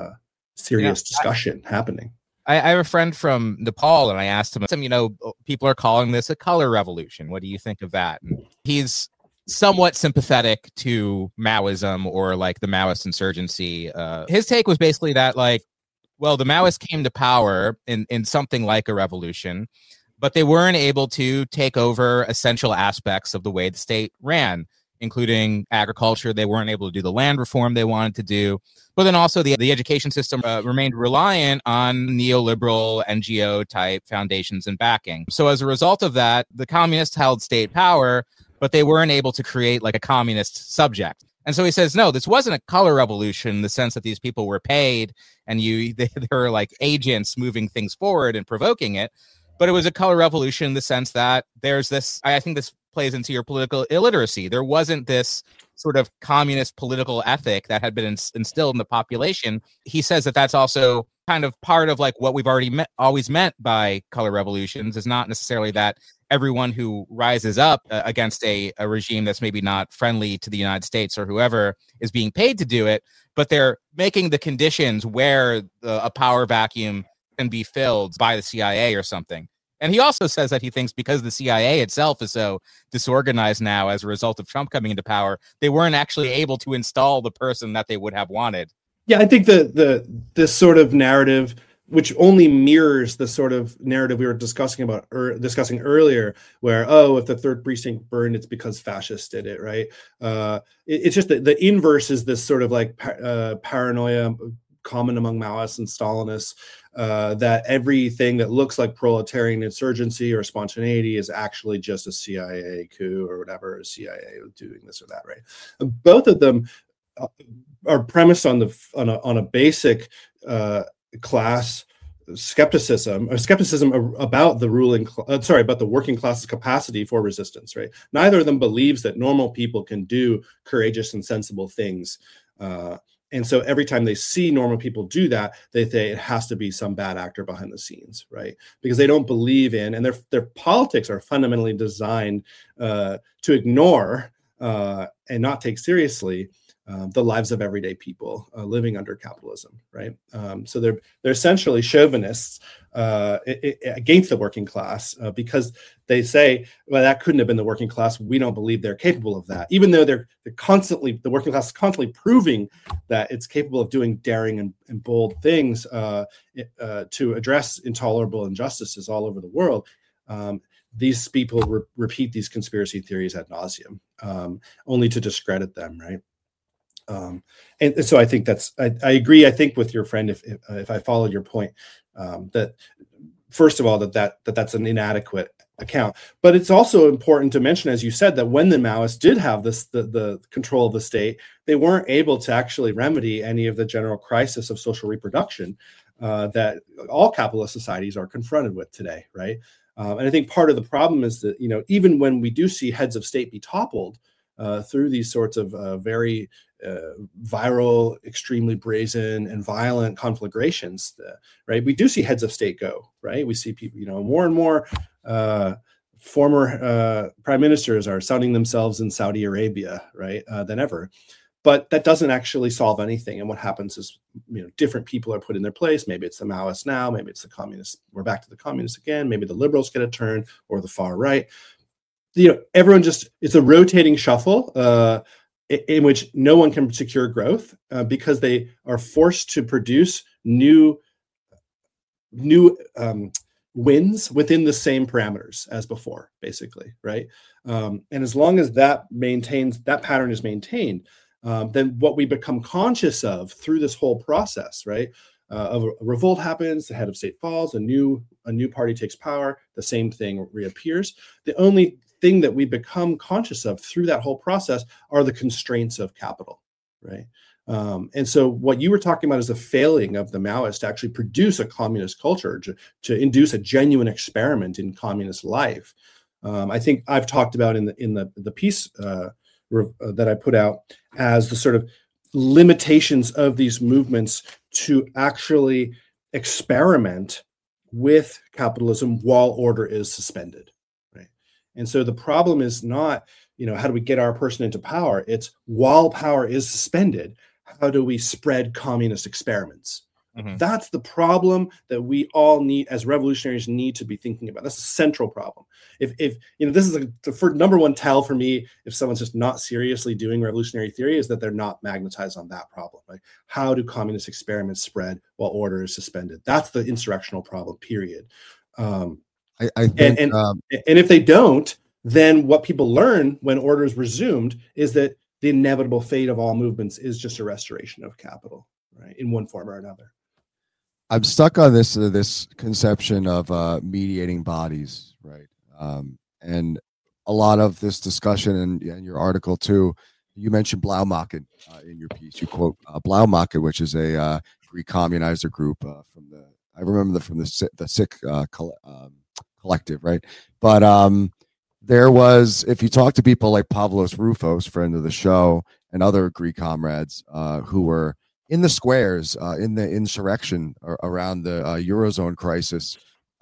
serious discussion happening. I have a friend from Nepal, and I asked him, people are calling this a color revolution. What do you think of that? And he's somewhat sympathetic to Maoism or like the Maoist insurgency. His take was basically that, like, well, the Maoists came to power in something like a revolution, but they weren't able to take over essential aspects of the way the state ran, including agriculture. They weren't able to do the land reform they wanted to do. But then also the education system remained reliant on neoliberal NGO type foundations and backing. So as a result of that, the communists held state power, but they weren't able to create like a communist subject. And so he says, no, this wasn't a color revolution in the sense that these people were paid and they were like agents moving things forward and provoking it. But it was a color revolution in the sense that there's this, I think this plays into your political illiteracy. There wasn't this sort of communist political ethic that had been instilled in the population. He says that that's also kind of part of like what we've always meant by color revolutions is not necessarily that everyone who rises up against a regime that's maybe not friendly to the United States or whoever is being paid to do it, but they're making the conditions where a power vacuum can be filled by the CIA or something. And he also says that he thinks because the CIA itself is so disorganized now as a result of Trump coming into power, they weren't actually able to install the person that they would have wanted. Yeah, I think this sort of narrative, which only mirrors the sort of narrative we were discussing earlier, where, if the third precinct burned, it's because fascists did it, right? It's just the inverse is this sort of like paranoia common among Maoists and Stalinists, that everything that looks like proletarian insurgency or spontaneity is actually just a CIA coup or whatever, a CIA doing this or that, right? Both of them are premised on a basic class skepticism about the working class's capacity for resistance, right? Neither of them believes that normal people can do courageous and sensible things. And so every time they see normal people do that, they say it has to be some bad actor behind the scenes, right? Because they don't believe in, and their politics are fundamentally designed to ignore and not take seriously the lives of everyday people living under capitalism, right? So they're essentially chauvinists against the working class because they say, well, that couldn't have been the working class. We don't believe they're capable of that, even though the working class is constantly proving that it's capable of doing daring and bold things to address intolerable injustices all over the world. These people repeat these conspiracy theories ad nauseum, only to discredit them, right? And so I think I agree. I think with your friend, if I follow your point, that first of all, that's an inadequate account, but it's also important to mention, as you said, that when the Maoists did have the control of the state, they weren't able to actually remedy any of the general crisis of social reproduction that all capitalist societies are confronted with today, right? And I think part of the problem is that, even when we do see heads of state be toppled through these sorts of very viral, extremely brazen and violent conflagrations, right? We do see heads of state go, right? We see people, more and more former prime ministers are sounding themselves in Saudi Arabia, right, than ever. But that doesn't actually solve anything. And what happens is, different people are put in their place. Maybe it's the Maoists now, maybe it's the communists. We're back to the communists again. Maybe the liberals get a turn, or the far right. Everyone it's a rotating shuffle in which no one can secure growth because they are forced to produce new wins within the same parameters as before, basically, right? And as long as that pattern is maintained, then what we become conscious of through this whole process, right? Of a revolt happens, the head of state falls, a new party takes power, the same thing reappears. The only thing that we become conscious of through that whole process are the constraints of capital, right? And so what you were talking about is the failing of the Maoists to actually produce a communist culture, to induce a genuine experiment in communist life. I think I've talked about in the piece that I put out as the sort of limitations of these movements to actually experiment with capitalism while order is suspended, right? And so the problem is not, how do we get our person into power? It's while power is suspended, how do we spread communist experiments? Mm-hmm. That's the problem that we all need as revolutionaries need to be thinking about. That's a central problem. If this is the number one tell for me, if someone's just not seriously doing revolutionary theory, is that they're not magnetized on that problem. Like, how do communist experiments spread while order is suspended? That's the insurrectional problem, period. I think, and if they don't, then what people learn when order is resumed is that the inevitable fate of all movements is just a restoration of capital, right, in one form or another. I'm stuck on this conception of mediating bodies, right? And a lot of this discussion and your article too, you mentioned Blaumachen in your piece. You quote Blaumachen, which is a Greek communizer group from the Sikh collective, right? But there was, if you talk to people like Pavlos Rufos, friend of the show, and other Greek comrades who were in the squares in the insurrection around the Eurozone crisis,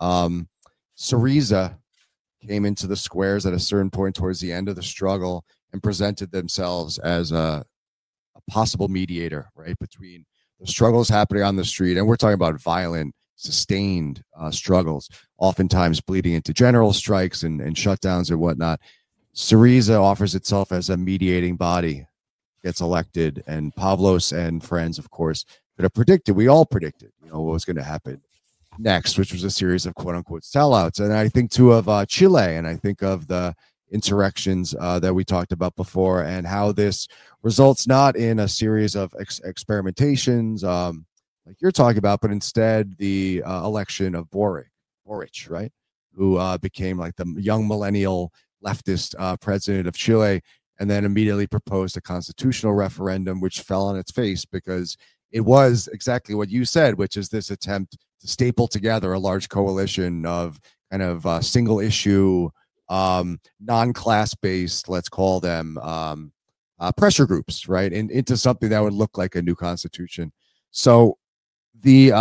Syriza came into the squares at a certain point towards the end of the struggle and presented themselves as a possible mediator, right, between the struggles happening on the street, and we're talking about violent, sustained struggles, oftentimes bleeding into general strikes and shutdowns and whatnot. Syriza offers itself as a mediating body, gets elected, and Pavlos and friends, of course, could have predicted, we all predicted, what was going to happen next, which was a series of quote-unquote sellouts. And I think too of Chile, and I think of the insurrections that we talked about before, and how this results not in a series of experimentations like you're talking about, but instead the election of Boric, right, who became like the young millennial leftist president of Chile, and then immediately proposed a constitutional referendum, which fell on its face because it was exactly what you said, which is this attempt to staple together a large coalition of kind of single issue, non-class based, let's call them pressure groups, right, and into something that would look like a new constitution. So the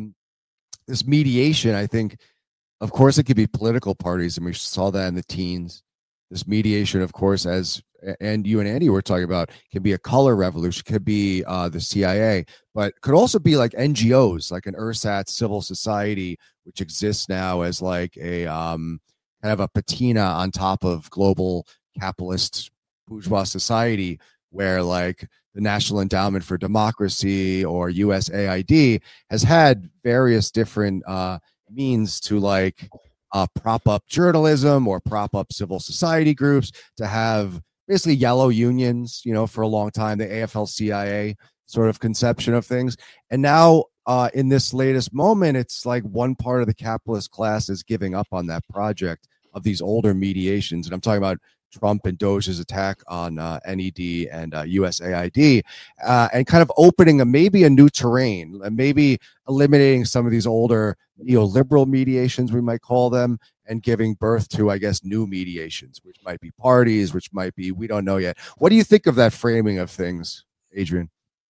this mediation, I think, of course, it could be political parties, and we saw that in the teens. This mediation, of course, and you and Andy were talking about, can be a color revolution, could be the CIA, but could also be like NGOs, like an ersatz civil society, which exists now as like a kind of a patina on top of global capitalist bourgeois society, where like the National Endowment for Democracy or USAID has had various different means to like prop up journalism or prop up civil society groups, to have basically yellow unions, for a long time, the AFL-CIA sort of conception of things. And now in this latest moment, it's like one part of the capitalist class is giving up on that project of these older mediations. And I'm talking about Trump and Doge's attack on NED and USAID, and kind of opening maybe a new terrain, maybe eliminating some of these older neoliberal mediations, we might call them, and giving birth to, I guess, new mediations, which might be parties, which might be, we don't know yet. What do you think of that framing of things, Adrian?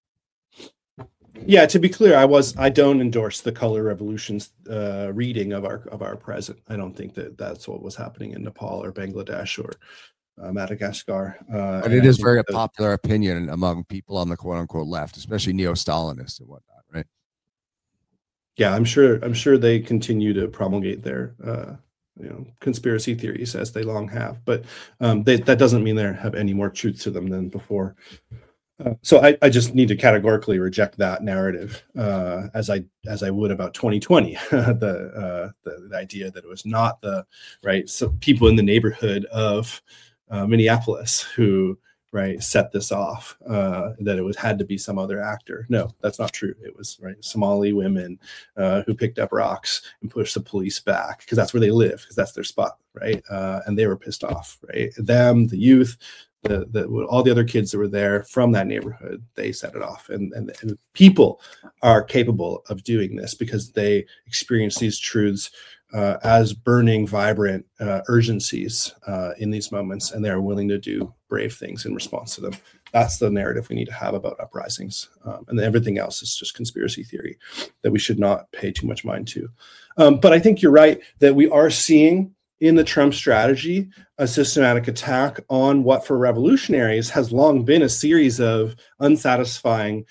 Yeah, to be clear, I don't endorse the color revolutions reading of our present. I don't think that's what was happening in Nepal or Bangladesh or Madagascar. But it is very popular opinion among people on the quote unquote left, especially neo-Stalinists and whatnot, right? Yeah, I'm sure they continue to promulgate their conspiracy theories, as they long have, but that doesn't mean they have any more truth to them than before. So I just need to categorically reject that narrative, as I would about 2020, the idea that it was not the right, so people in the neighborhood of Minneapolis who right, set this off, that it had to be some other actor. No, that's not true. It was, right, Somali women who picked up rocks and pushed the police back because that's where they live, because that's their spot, right? And they were pissed off, right? Them, the youth, all the other kids that were there from that neighborhood, they set it off. And people are capable of doing this because they experience these truths as burning, vibrant urgencies in these moments, and they're willing to do brave things in response to them. That's the narrative we need to have about uprisings, and everything else is just conspiracy theory that we should not pay too much mind to. But I think you're right that we are seeing in the Trump strategy a systematic attack on what for revolutionaries has long been a series of unsatisfying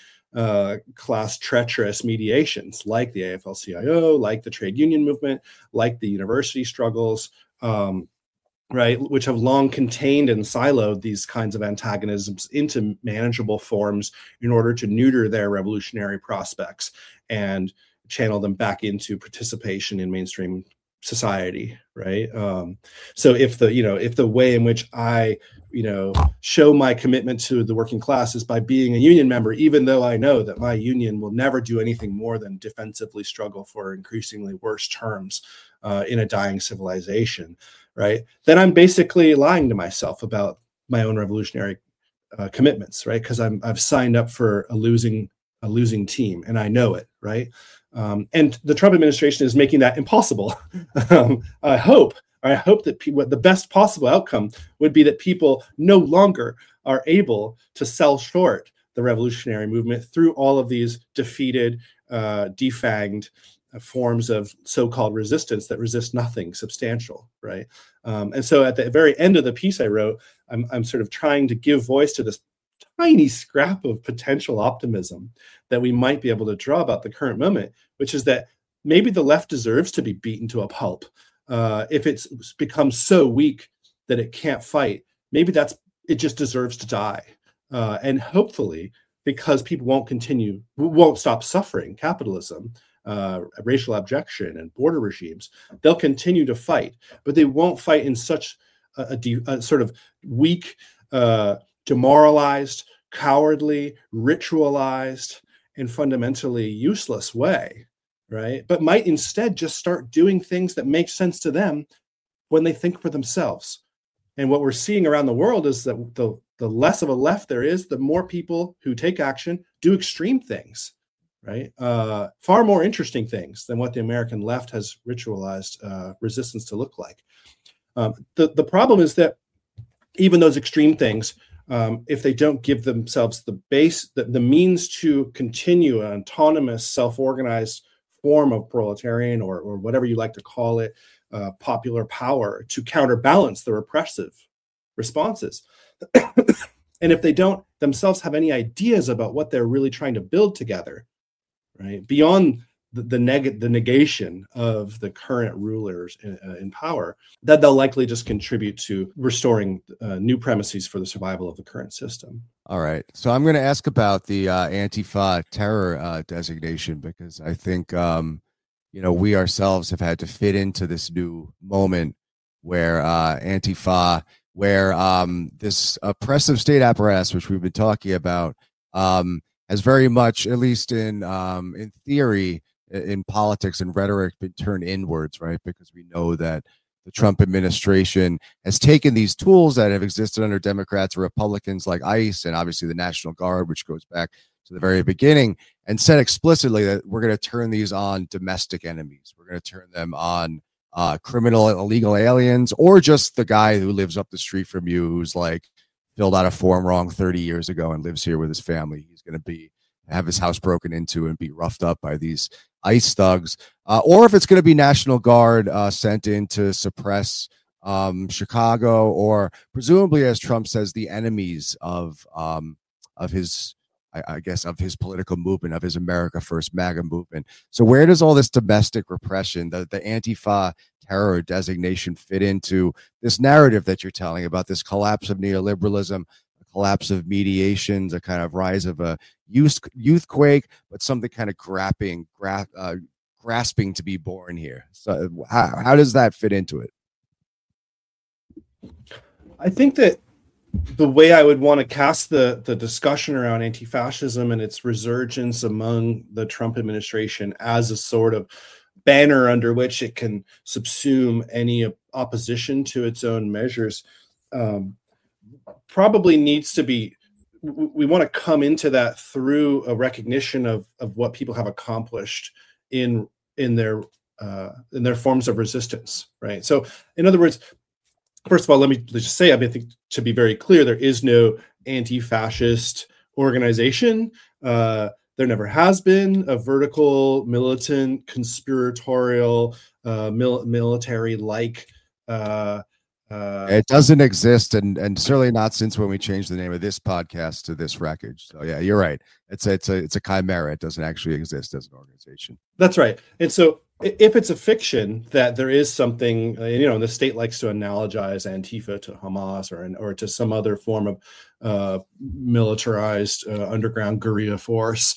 class treacherous mediations, like the AFL-CIO, like the trade union movement, like the university struggles, right, which have long contained and siloed these kinds of antagonisms into manageable forms in order to neuter their revolutionary prospects and channel them back into participation in mainstream society, right? So if the way in which I show my commitment to the working class is by being a union member, even though I know that my union will never do anything more than defensively struggle for increasingly worse terms in a dying civilization, right? Then I'm basically lying to myself about my own revolutionary commitments, right? Because I've signed up for a losing team, and I know it, right? And the Trump administration is making that impossible. I hope that the best possible outcome would be that people no longer are able to sell short the revolutionary movement through all of these defeated, defanged forms of so-called resistance that resist nothing substantial, right? And so at the very end of the piece I wrote, I'm sort of trying to give voice to this tiny scrap of potential optimism that we might be able to draw about the current moment, which is that maybe the left deserves to be beaten to a pulp. If it's become so weak that it can't fight, maybe it just deserves to die. And hopefully, because people won't stop suffering capitalism, racial abjection, and border regimes, they'll continue to fight, but they won't fight in such a sort of weak, demoralized, cowardly, ritualized, and fundamentally useless way, right? But might instead just start doing things that make sense to them when they think for themselves. And what we're seeing around the world is that the less of a left there is, the more people who take action do extreme things, right? Far more interesting things than what the American left has ritualized resistance to look like. The problem is that even those extreme things, if they don't give themselves the means to continue an autonomous, self-organized form of proletarian or whatever you like to call it, popular power to counterbalance the repressive responses. And if they don't themselves have any ideas about what they're really trying to build together, right, beyond the negation of the current rulers in power, that they'll likely just contribute to restoring new premises for the survival of the current system. All right. So I'm going to ask about the Antifa terror designation, because I think, we ourselves have had to fit into this new moment where Antifa, where this oppressive state apparatus, which we've been talking about, has very much, at least in theory, in politics and rhetoric, been turned inwards, right? Because we know that the Trump administration has taken these tools that have existed under Democrats or Republicans, like ICE and obviously the National Guard, which goes back to the very beginning, and said explicitly that we're going to turn these on domestic enemies. We're going to turn them on criminal, illegal aliens, or just the guy who lives up the street from you who's like filled out a form wrong 30 years ago and lives here with his family. He's going to have his house broken into and be roughed up by these ICE thugs, or if it's going to be National Guard sent in to suppress Chicago, or presumably, as Trump says, the enemies of his, I guess, of his political movement, of his America First MAGA movement. So where does all this domestic repression, the Antifa terror designation, fit into this narrative that you're telling about this collapse of neoliberalism, a collapse of mediations, a kind of rise of a youth quake, but something kind of grasping to be born here? So how does that fit into it? I think that the way I would want to cast the discussion around anti-fascism and its resurgence among the Trump administration as a sort of banner under which it can subsume any opposition to its own measures, probably needs to be, we want to come into that through a recognition of what people have accomplished in their forms of resistance, right? So in other words, first of all, let's just say, I think to be very clear, there is no anti-fascist organization. There never has been a vertical, militant, conspiratorial, military-like. It doesn't exist, and certainly not since when we changed the name of this podcast to This Wreckage. So yeah, you're right. It's a chimera. It doesn't actually exist as an organization. That's right. And so if it's a fiction that there is something, the state likes to analogize Antifa to Hamas or to some other form of militarized underground guerrilla force,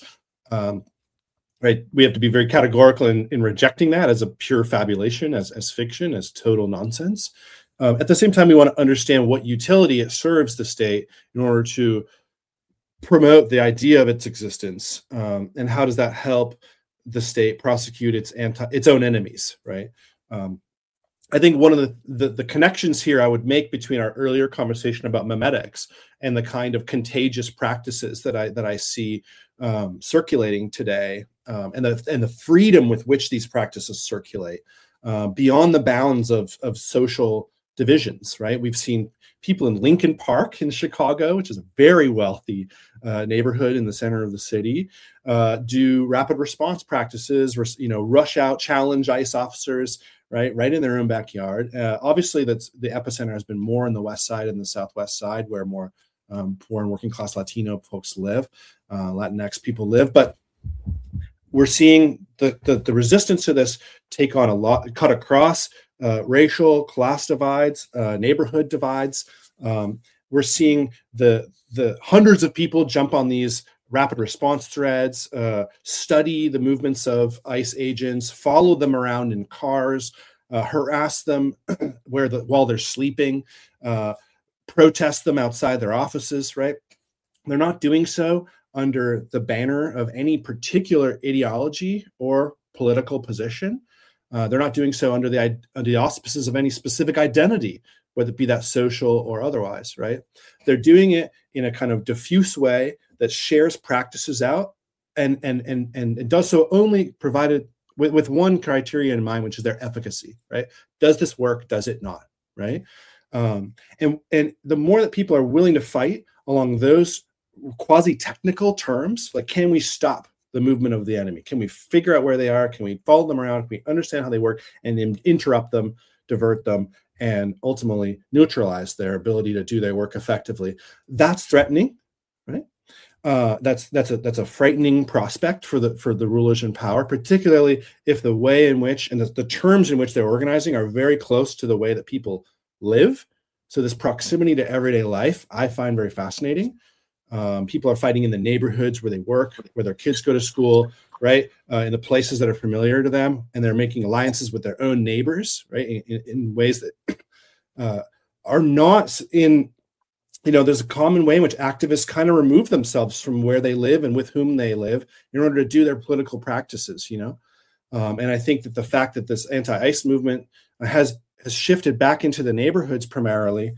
right? We have to be very categorical in rejecting that as a pure fabulation, as fiction, as total nonsense. At the same time, we want to understand what utility it serves the state in order to promote the idea of its existence, and how does that help the state prosecute its own enemies, right? I think one of the connections here I would make between our earlier conversation about memetics and the kind of contagious practices that I see circulating today, and the freedom with which these practices circulate beyond the bounds of social divisions, right? We've seen people in Lincoln Park in Chicago, which is a very wealthy neighborhood in the center of the city, do rapid response practices, rush out, challenge ICE officers, right in their own backyard. Obviously, that's the epicenter has been more on the west side and the southwest side, where more poor and working class Latino folks live, Latinx people live, but we're seeing the resistance to this take on a lot, cut across racial, class divides, neighborhood divides. We're seeing the hundreds of people jump on these rapid response threads, study the movements of ICE agents, follow them around in cars, harass them while they're sleeping, protest them outside their offices, right? They're not doing so under the banner of any particular ideology or political position. They're not doing so under the auspices of any specific identity, whether it be that social or otherwise, right? They're doing it in a kind of diffuse way that shares practices out and does so only provided with one criteria in mind, which is their efficacy, right? Does this work? Does it not, right? And the more that people are willing to fight along those quasi-technical terms, like, can we stop the movement of the enemy? Can we figure out where they are? Can we follow them around? Can we understand how they work and then interrupt them, divert them, and ultimately neutralize their ability to do their work effectively? That's threatening, right? That's a frightening prospect for the rulers in power, particularly if the way in which and the terms in which they're organizing are very close to the way that people live. So this proximity to everyday life, I find very fascinating. People are fighting in the neighborhoods where they work, where their kids go to school, right? In the places that are familiar to them, and they're making alliances with their own neighbors, right? In ways that are not in, there's a common way in which activists kind of remove themselves from where they live and with whom they live in order to do their political practices, and I think that the fact that this anti-ICE movement has shifted back into the neighborhoods primarily,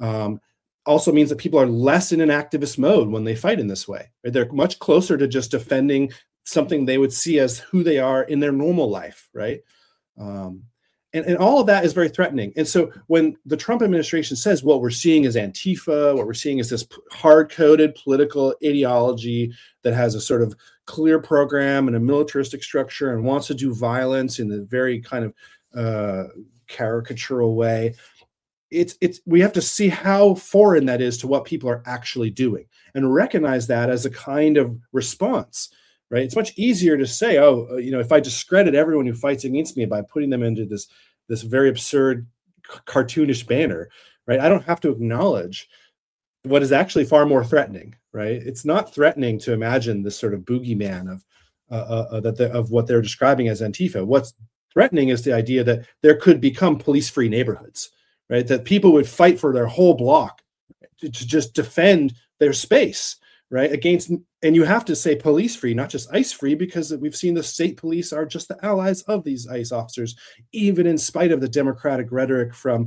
also means that people are less in an activist mode when they fight in this way. Right? They're much closer to just defending something they would see as who they are in their normal life, right? And all of that is very threatening. And so when the Trump administration says what we're seeing is Antifa, what we're seeing is this hard-coded political ideology that has a sort of clear program and a militaristic structure and wants to do violence in a very kind of caricatural way, we have to see how foreign that is to what people are actually doing and recognize that as a kind of response, right? It's much easier to say, if I discredit everyone who fights against me by putting them into this very absurd cartoonish banner, right? I don't have to acknowledge what is actually far more threatening, right? It's not threatening to imagine this sort of boogeyman of what they're describing as Antifa. What's threatening is the idea that there could become police-free neighborhoods, right? That people would fight for their whole block just defend their space, right? Against, and you have to say police free, not just ICE free, because we've seen the state police are just the allies of these ICE officers, even in spite of the Democratic rhetoric from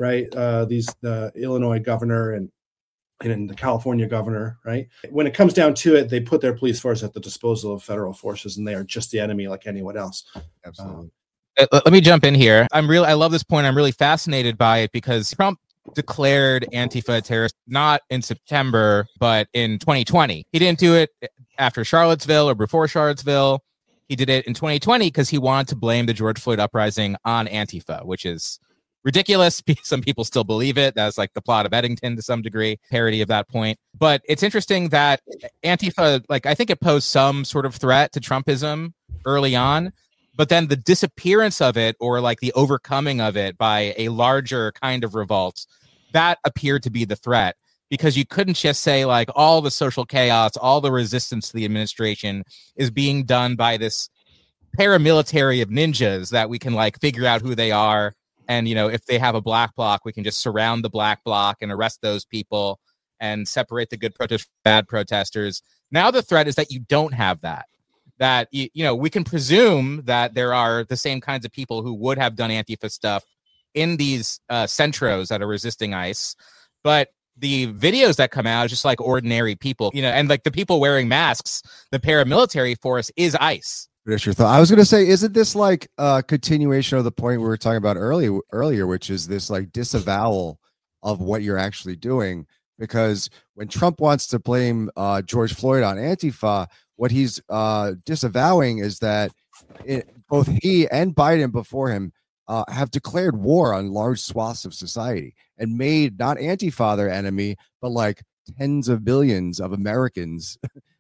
the Illinois governor and the California governor, right? When it comes down to it, they put their police force at the disposal of federal forces, and they are just the enemy like anyone else. Absolutely. Let me jump in here. I love this point. I'm really fascinated by it because Trump declared Antifa a terrorist not in September, but in 2020. He didn't do it after Charlottesville or before Charlottesville. He did it in 2020 because he wanted to blame the George Floyd uprising on Antifa, which is ridiculous. Some people still believe it. That's like the plot of Eddington to some degree, parody of that point. But it's interesting that Antifa, I think it posed some sort of threat to Trumpism early on, but then the disappearance of it, or the overcoming of it by a larger kind of revolt, that appeared to be the threat, because you couldn't just say all the social chaos, all the resistance to the administration is being done by this paramilitary of ninjas that we can figure out who they are. And, if they have a black bloc, we can just surround the black bloc and arrest those people and separate the good protesters from bad protesters. Now the threat is that you don't have that. That, we can presume that there are the same kinds of people who would have done Antifa stuff in these centros that are resisting ICE. But the videos that come out is just ordinary people, and the people wearing masks, the paramilitary force is ICE. That's your thought. I was going to say, isn't this a continuation of the point we were talking about earlier, which is this disavowal of what you're actually doing? Because when Trump wants to blame George Floyd on Antifa, what he's disavowing is that both he and Biden before him have declared war on large swaths of society and made not Antifa their enemy, but tens of billions of Americans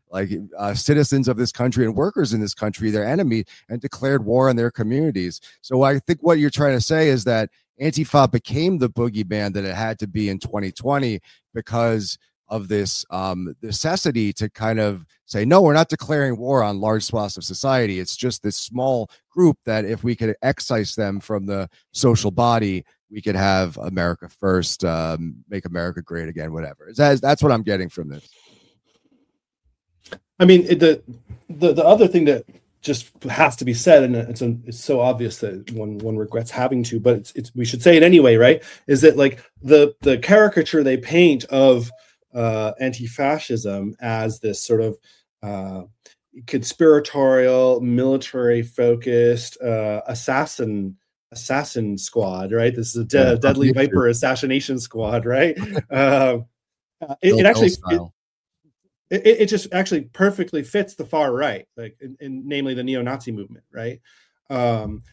citizens of this country and workers in this country, their enemy, and declared war on their communities. So I think what you're trying to say is that Antifa became the boogeyman that it had to be in 2020 because of this necessity to kind of say, no, we're not declaring war on large swaths of society. It's just this small group that if we could excise them from the social body, we could have America first, make America great again, whatever. That's what I'm getting from this. I mean, the other thing that just has to be said, and it's so obvious that one regrets having to, but it's we should say it anyway, right? Is that the caricature they paint of anti-fascism as this sort of conspiratorial, military-focused assassin squad, right? This is a Deadly Viper assassination squad, right? It actually. It just actually perfectly fits the far right, namely the neo-Nazi movement, right? And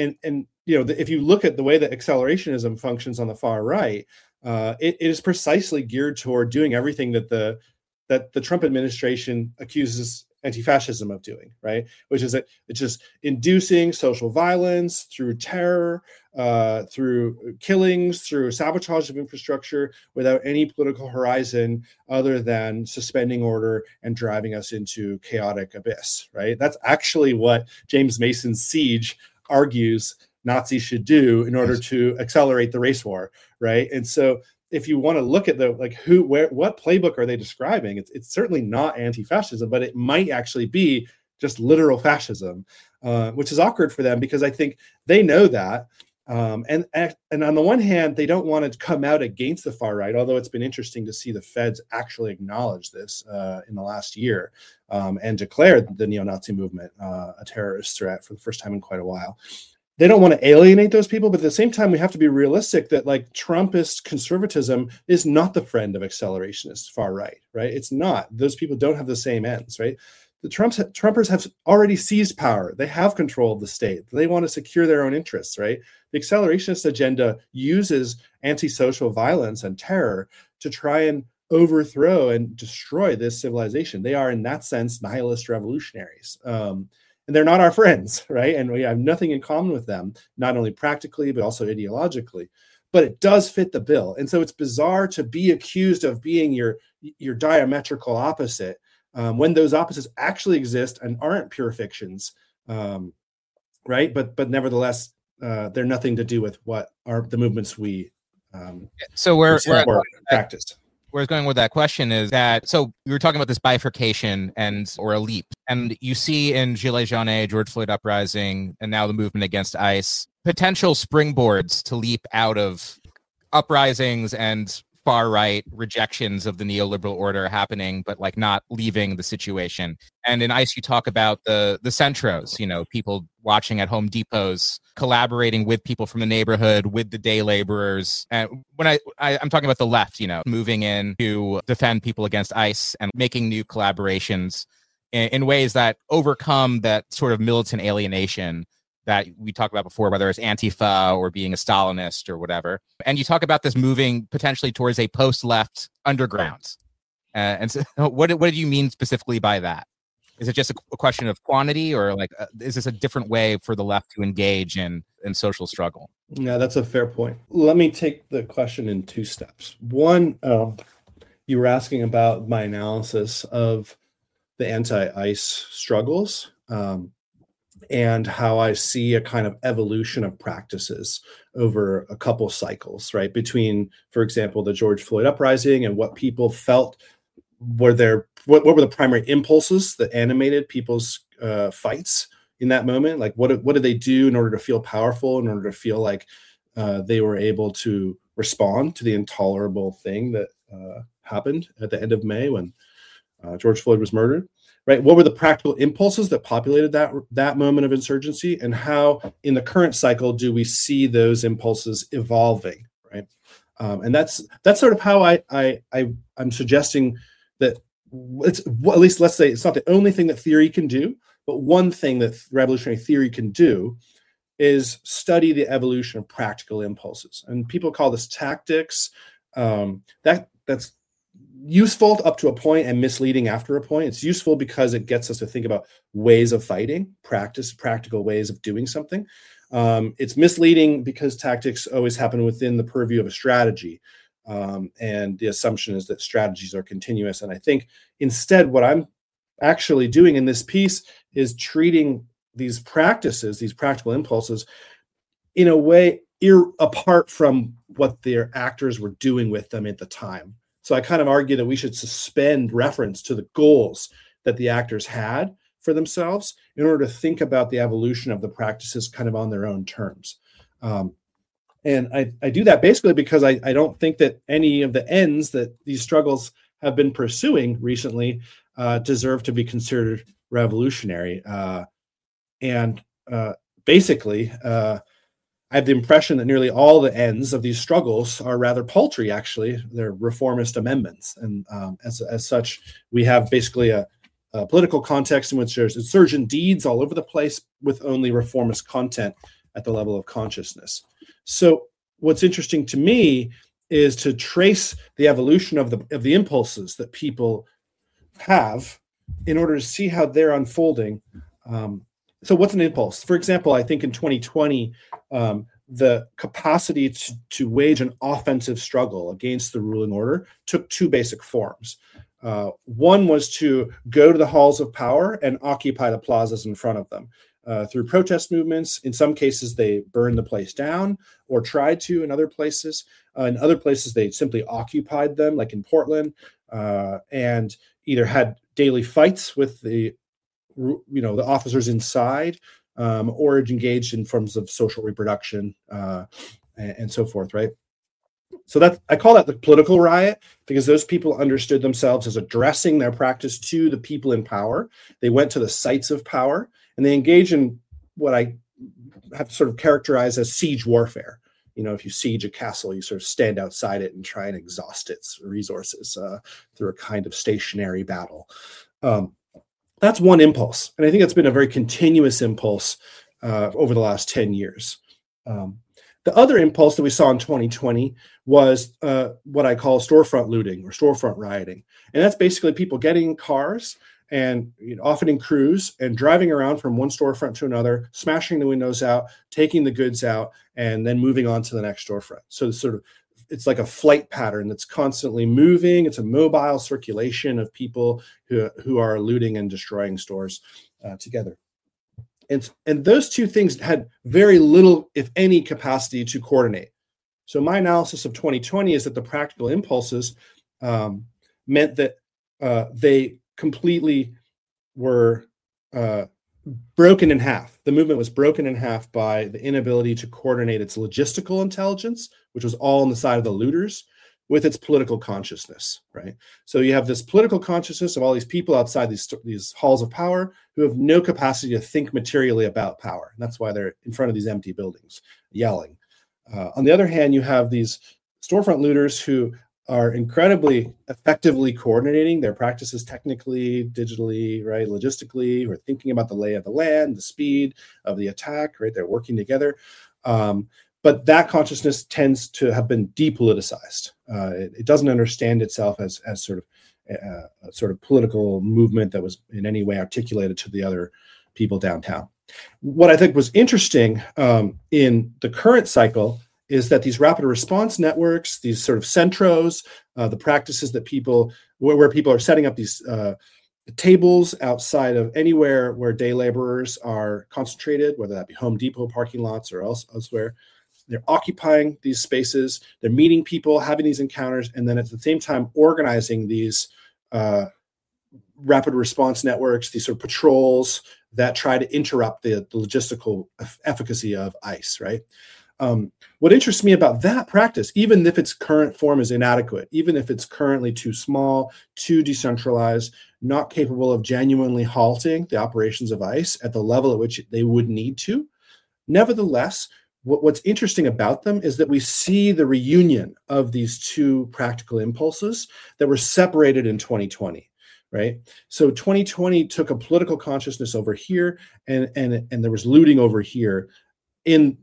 if you look at the way that accelerationism functions on the far right, it is precisely geared toward doing everything that the Trump administration accuses anti-fascism of doing, right? Which is that it's just inducing social violence through terror, through killings, through sabotage of infrastructure, without any political horizon other than suspending order and driving us into chaotic abyss, right? That's actually what James Mason's Siege argues Nazis should do in order to accelerate the race war, right? And so if you want to look at what playbook are they describing, it's certainly not anti-fascism, but it might actually be just literal fascism, which is awkward for them because I think they know that. And on the one hand, they don't want to come out against the far right, although it's been interesting to see the feds actually acknowledge this in the last year and declare the neo-Nazi movement a terrorist threat for the first time in quite a while. They don't want to alienate those people, but at the same time, we have to be realistic that Trumpist conservatism is not the friend of accelerationist far right, right? It's not. Those people don't have the same ends, right? The Trumpers have already seized power. They have control of the state. They want to secure their own interests, right? The accelerationist agenda uses antisocial violence and terror to try and overthrow and destroy this civilization. They are, in that sense, nihilist revolutionaries. And they're not our friends, right? And we have nothing in common with them, not only practically, but also ideologically. But it does fit the bill. And so it's bizarre to be accused of being your diametrical opposite when those opposites actually exist and aren't pure fictions, right? But nevertheless, they're nothing to do with what are the movements we so we're practice. where I was going with that question is that, so we were talking about this bifurcation or a leap, and you see in Gilets Jaunes, George Floyd uprising, and now the movement against ICE, potential springboards to leap out of uprisings and far right rejections of the neoliberal order happening, but like not leaving the situation. And in ICE, you talk about the centros, people watching at Home Depots, collaborating with people from the neighborhood, with the day laborers. And when I'm talking about the left, moving in to defend people against ICE and making new collaborations in ways that overcome that sort of militant alienation that we talked about before, whether it's Antifa or being a Stalinist or whatever. And you talk about this moving potentially towards a post-left underground. And so what do you mean specifically by that? Is it just a question of quantity, or is this a different way for the left to engage in social struggle? Yeah, that's a fair point. Let me take the question in two steps. One, you were asking about my analysis of the anti-ICE struggles. And how I see a kind of evolution of practices over a couple cycles, right? Between, for example, the George Floyd uprising and what people felt what were the primary impulses that animated people's fights in that moment? Like, what did they do in order to feel powerful, in order to feel like they were able to respond to the intolerable thing that happened at the end of May when George Floyd was murdered? Right? What were the practical impulses that populated that moment of insurgency, and how, in the current cycle, do we see those impulses evolving? Right? And that's sort of how I'm suggesting that it's, at least let's say, it's not the only thing that theory can do, but one thing that revolutionary theory can do is study the evolution of practical impulses. And people call this tactics. That's useful up to a point and misleading after a point. It's useful because it gets us to think about ways of fighting, practical ways of doing something. It's misleading because tactics always happen within the purview of a strategy. And the assumption is that strategies are continuous. And I think instead, what I'm actually doing in this piece is treating these practices, these practical impulses, in a way apart from what their actors were doing with them at the time. So I kind of argue that we should suspend reference to the goals that the actors had for themselves in order to think about the evolution of the practices kind of on their own terms. And I do that basically because I don't think that any of the ends that these struggles have been pursuing recently deserve to be considered revolutionary. Basically, I have the impression that nearly all the ends of these struggles are rather paltry, actually. They're reformist amendments. And as such, we have basically a political context in which there's insurgent deeds all over the place with only reformist content at the level of consciousness. So what's interesting to me is to trace the evolution of the impulses that people have in order to see how they're unfolding. So what's an impulse? For example, I think in 2020, the capacity to wage an offensive struggle against the ruling order took two basic forms. One was to go to the halls of power and occupy the plazas in front of them through protest movements. In some cases, they burned the place down or tried to in other places. In other places, they simply occupied them, like in Portland, and either had daily fights with the officers inside, or engaged in forms of social reproduction and so forth, right? So I call that the political riot, because those people understood themselves as addressing their practice to the people in power. They went to the sites of power and they engaged in what I have sort of characterized as siege warfare. If you siege a castle, you sort of stand outside it and try and exhaust its resources through a kind of stationary battle. That's one impulse. And I think that's been a very continuous impulse over the last 10 years. The other impulse that we saw in 2020 was what I call storefront looting or storefront rioting. And that's basically people getting in cars and often in crews and driving around from one storefront to another, smashing the windows out, taking the goods out, and then moving on to the next storefront. So it's like a flight pattern that's constantly moving. It's a mobile circulation of people who are looting and destroying stores together. And those two things had very little, if any, capacity to coordinate. So my analysis of 2020 is that the practical impulses meant that they completely were broken in half. The movement was broken in half by the inability to coordinate its logistical intelligence, which was all on the side of the looters, with its political consciousness, right? So you have this political consciousness of all these people outside these halls of power who have no capacity to think materially about power. And that's why they're in front of these empty buildings yelling. On the other hand, you have these storefront looters who are incredibly effectively coordinating their practices technically, digitally, right, logistically, or thinking about the lay of the land, the speed of the attack, right? They're working together. But that consciousness tends to have been depoliticized. It doesn't understand itself as sort of political movement that was in any way articulated to the other people downtown. What I think was interesting in the current cycle is that these rapid response networks, these sort of centros, the practices that where people are setting up these tables outside of anywhere where day laborers are concentrated, whether that be Home Depot parking lots or elsewhere. They're occupying these spaces, they're meeting people, having these encounters, and then at the same time organizing these rapid response networks, these sort of patrols that try to interrupt the logistical efficacy of ICE, right? What interests me about that practice, even if its current form is inadequate, even if it's currently too small, too decentralized, not capable of genuinely halting the operations of ICE at the level at which they would need to, nevertheless, what's interesting about them is that we see the reunion of these two practical impulses that were separated in 2020, right? So 2020 took a political consciousness over here, and there was looting over here. In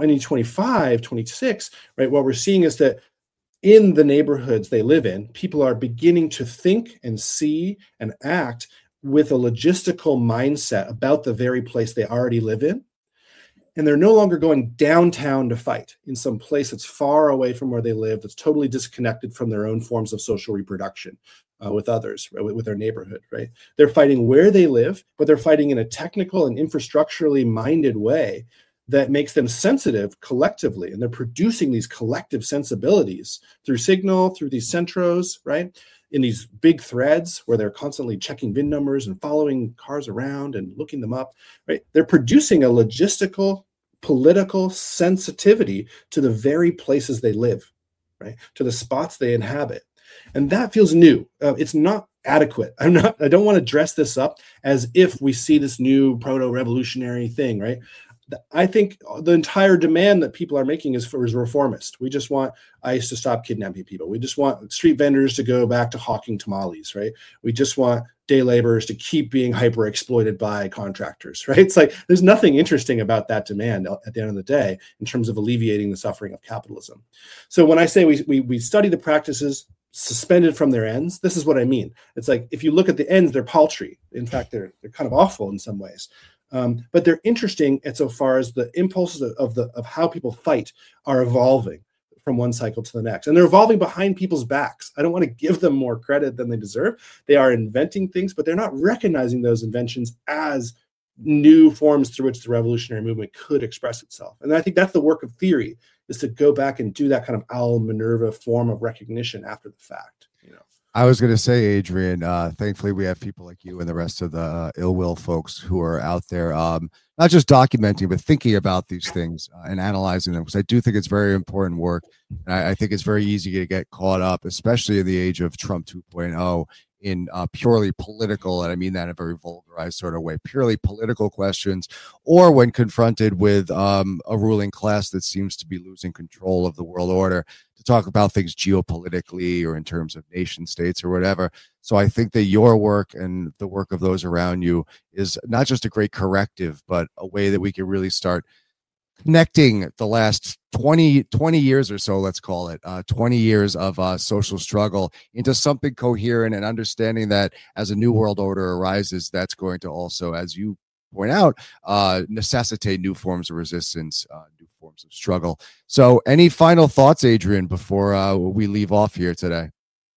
2025, 26, right, what we're seeing is that in the neighborhoods they live in, people are beginning to think and see and act with a logistical mindset about the very place they already live in. And they're no longer going downtown to fight in some place that's far away from where they live, that's totally disconnected from their own forms of social reproduction with others, right, with their neighborhood, right? They're fighting where they live, but they're fighting in a technical and infrastructurally minded way that makes them sensitive collectively. And they're producing these collective sensibilities through Signal, through these centros, right? In these big threads where they're constantly checking VIN numbers and following cars around and looking them up, right? They're producing a logistical, political sensitivity to the very places they live, right? To the spots they inhabit. And that feels new. It's not adequate. I don't want to dress this up as if we see this new proto-revolutionary thing, right? I think the entire demand that people are making is reformist. We just want ICE to stop kidnapping people. We just want street vendors to go back to hawking tamales, right? We just want day laborers to keep being hyper exploited by contractors, right? It's like there's nothing interesting about that demand at the end of the day in terms of alleviating the suffering of capitalism. So when I say we study the practices suspended from their ends, this is what I mean. It's like if you look at the ends, they're paltry. In fact, they're kind of awful in some ways. But they're interesting insofar as the impulses of how people fight are evolving from one cycle to the next. And they're evolving behind people's backs. I don't want to give them more credit than they deserve. They are inventing things, but they're not recognizing those inventions as new forms through which the revolutionary movement could express itself. And I think that's the work of theory, is to go back and do that kind of Owl Minerva form of recognition after the fact. I was going to say, Adrian, thankfully we have people like you and the rest of the Ill Will folks who are out there, not just documenting, but thinking about these things and analyzing them, because I do think it's very important work. And I think it's very easy to get caught up, especially in the age of Trump 2.0, in purely political, and I mean that in a very vulgarized sort of way, purely political questions, or when confronted with a ruling class that seems to be losing control of the world order, to talk about things geopolitically or in terms of nation states or whatever. So I think that your work and the work of those around you is not just a great corrective, but a way that we can really start connecting the last 20 years or so, let's call it 20 years of social struggle into something coherent, and understanding that as a new world order arises, that's going to also, as you point out, necessitate new forms of resistance, new forms of struggle. So any final thoughts, Adrian, before we leave off here today?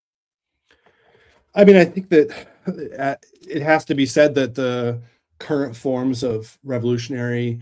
I mean, I think that it has to be said that the current forms of revolutionary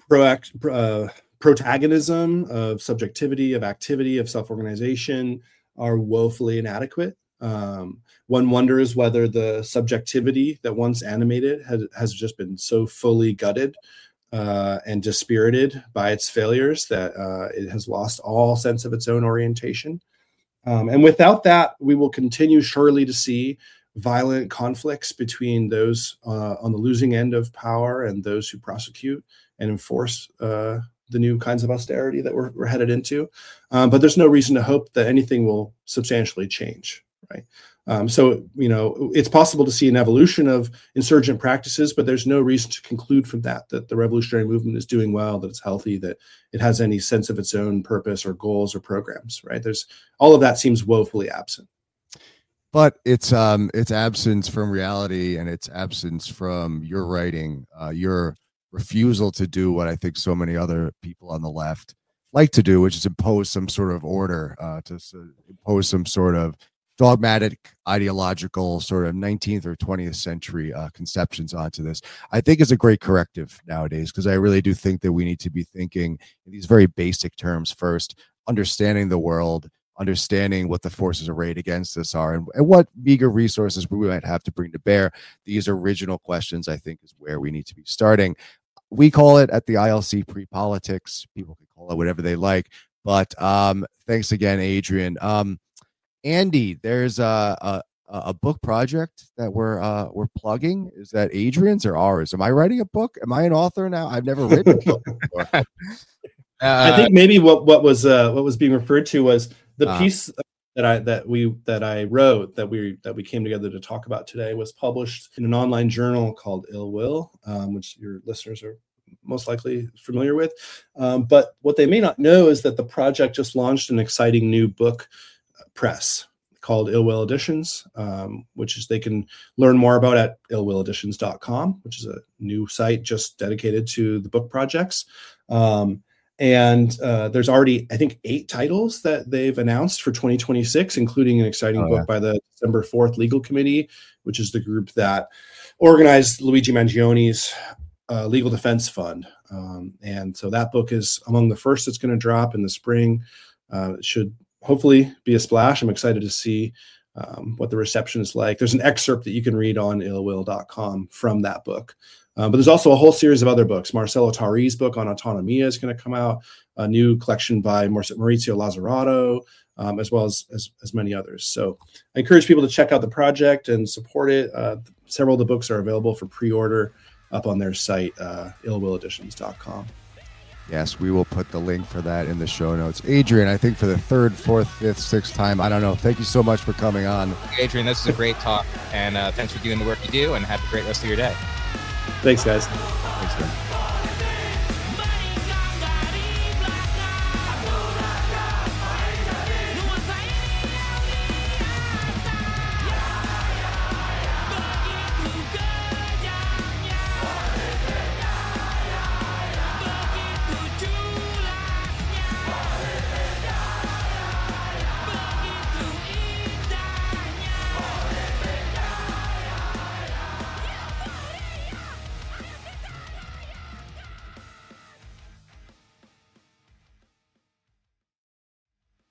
protagonism, of subjectivity, of activity, of self-organization, are woefully inadequate. One wonders whether the subjectivity that once animated has just been so fully gutted and dispirited by its failures that it has lost all sense of its own orientation. And without that, we will continue surely to see violent conflicts between those on the losing end of power and those who prosecute and enforce the new kinds of austerity that we're headed into. But there's no reason to hope that anything will substantially change, right? So, it's possible to see an evolution of insurgent practices, but there's no reason to conclude from that the revolutionary movement is doing well, that it's healthy, that it has any sense of its own purpose or goals or programs, right? There's all of that seems woefully absent. But it's absence from reality, and it's absence from your writing, your refusal to do what I think so many other people on the left like to do, which is impose some sort of order, impose some sort of dogmatic, ideological, sort of 19th or 20th century conceptions onto this. I think is a great corrective nowadays, because I really do think that we need to be thinking in these very basic terms first, understanding the world, understanding what the forces arrayed against us are, and what meager resources we might have to bring to bear. These original questions, I think, is where we need to be starting. We call it at the ILC pre-politics. People can call it whatever they like. But thanks again, Adrian. Andy, there's a book project that we're plugging. Is that Adrian's or ours? Am I writing a book? Am I an author now? I've never written a book before. I think maybe what was being referred to was the piece that I wrote that we came together to talk about today was published in an online journal called Ill Will, which your listeners are most likely familiar with. But what they may not know is that the project just launched an exciting new book press called Ill Will Editions, which is they can learn more about at illwilleditions.com, which is a new site just dedicated to the book projects. And there's already, I think, 8 titles that they've announced for 2026, including an exciting book by the December 4th Legal Committee, which is the group that organized Luigi Mangioni's Legal Defense Fund. And so that book is among the first that's going to drop in the spring. It should hopefully be a splash. I'm excited to see what the reception is like. There's an excerpt that you can read on illwill.com from that book. But there's also a whole series of other books. Marcello Tari's book on autonomia is going to come out, a new collection by Maurizio Lazzarato, as well as many others. So I encourage people to check out the project and support it. Several of the books are available for pre-order up on their site, illwilleditions.com. Yes, we will put the link for that in the show notes. Adrian, I think for the 3rd, 4th, 5th, 6th time, I don't know. Thank you so much for coming on. Adrian, this is a great talk, and thanks for doing the work you do, and have a great rest of your day. Thanks, guys. Thanks, man.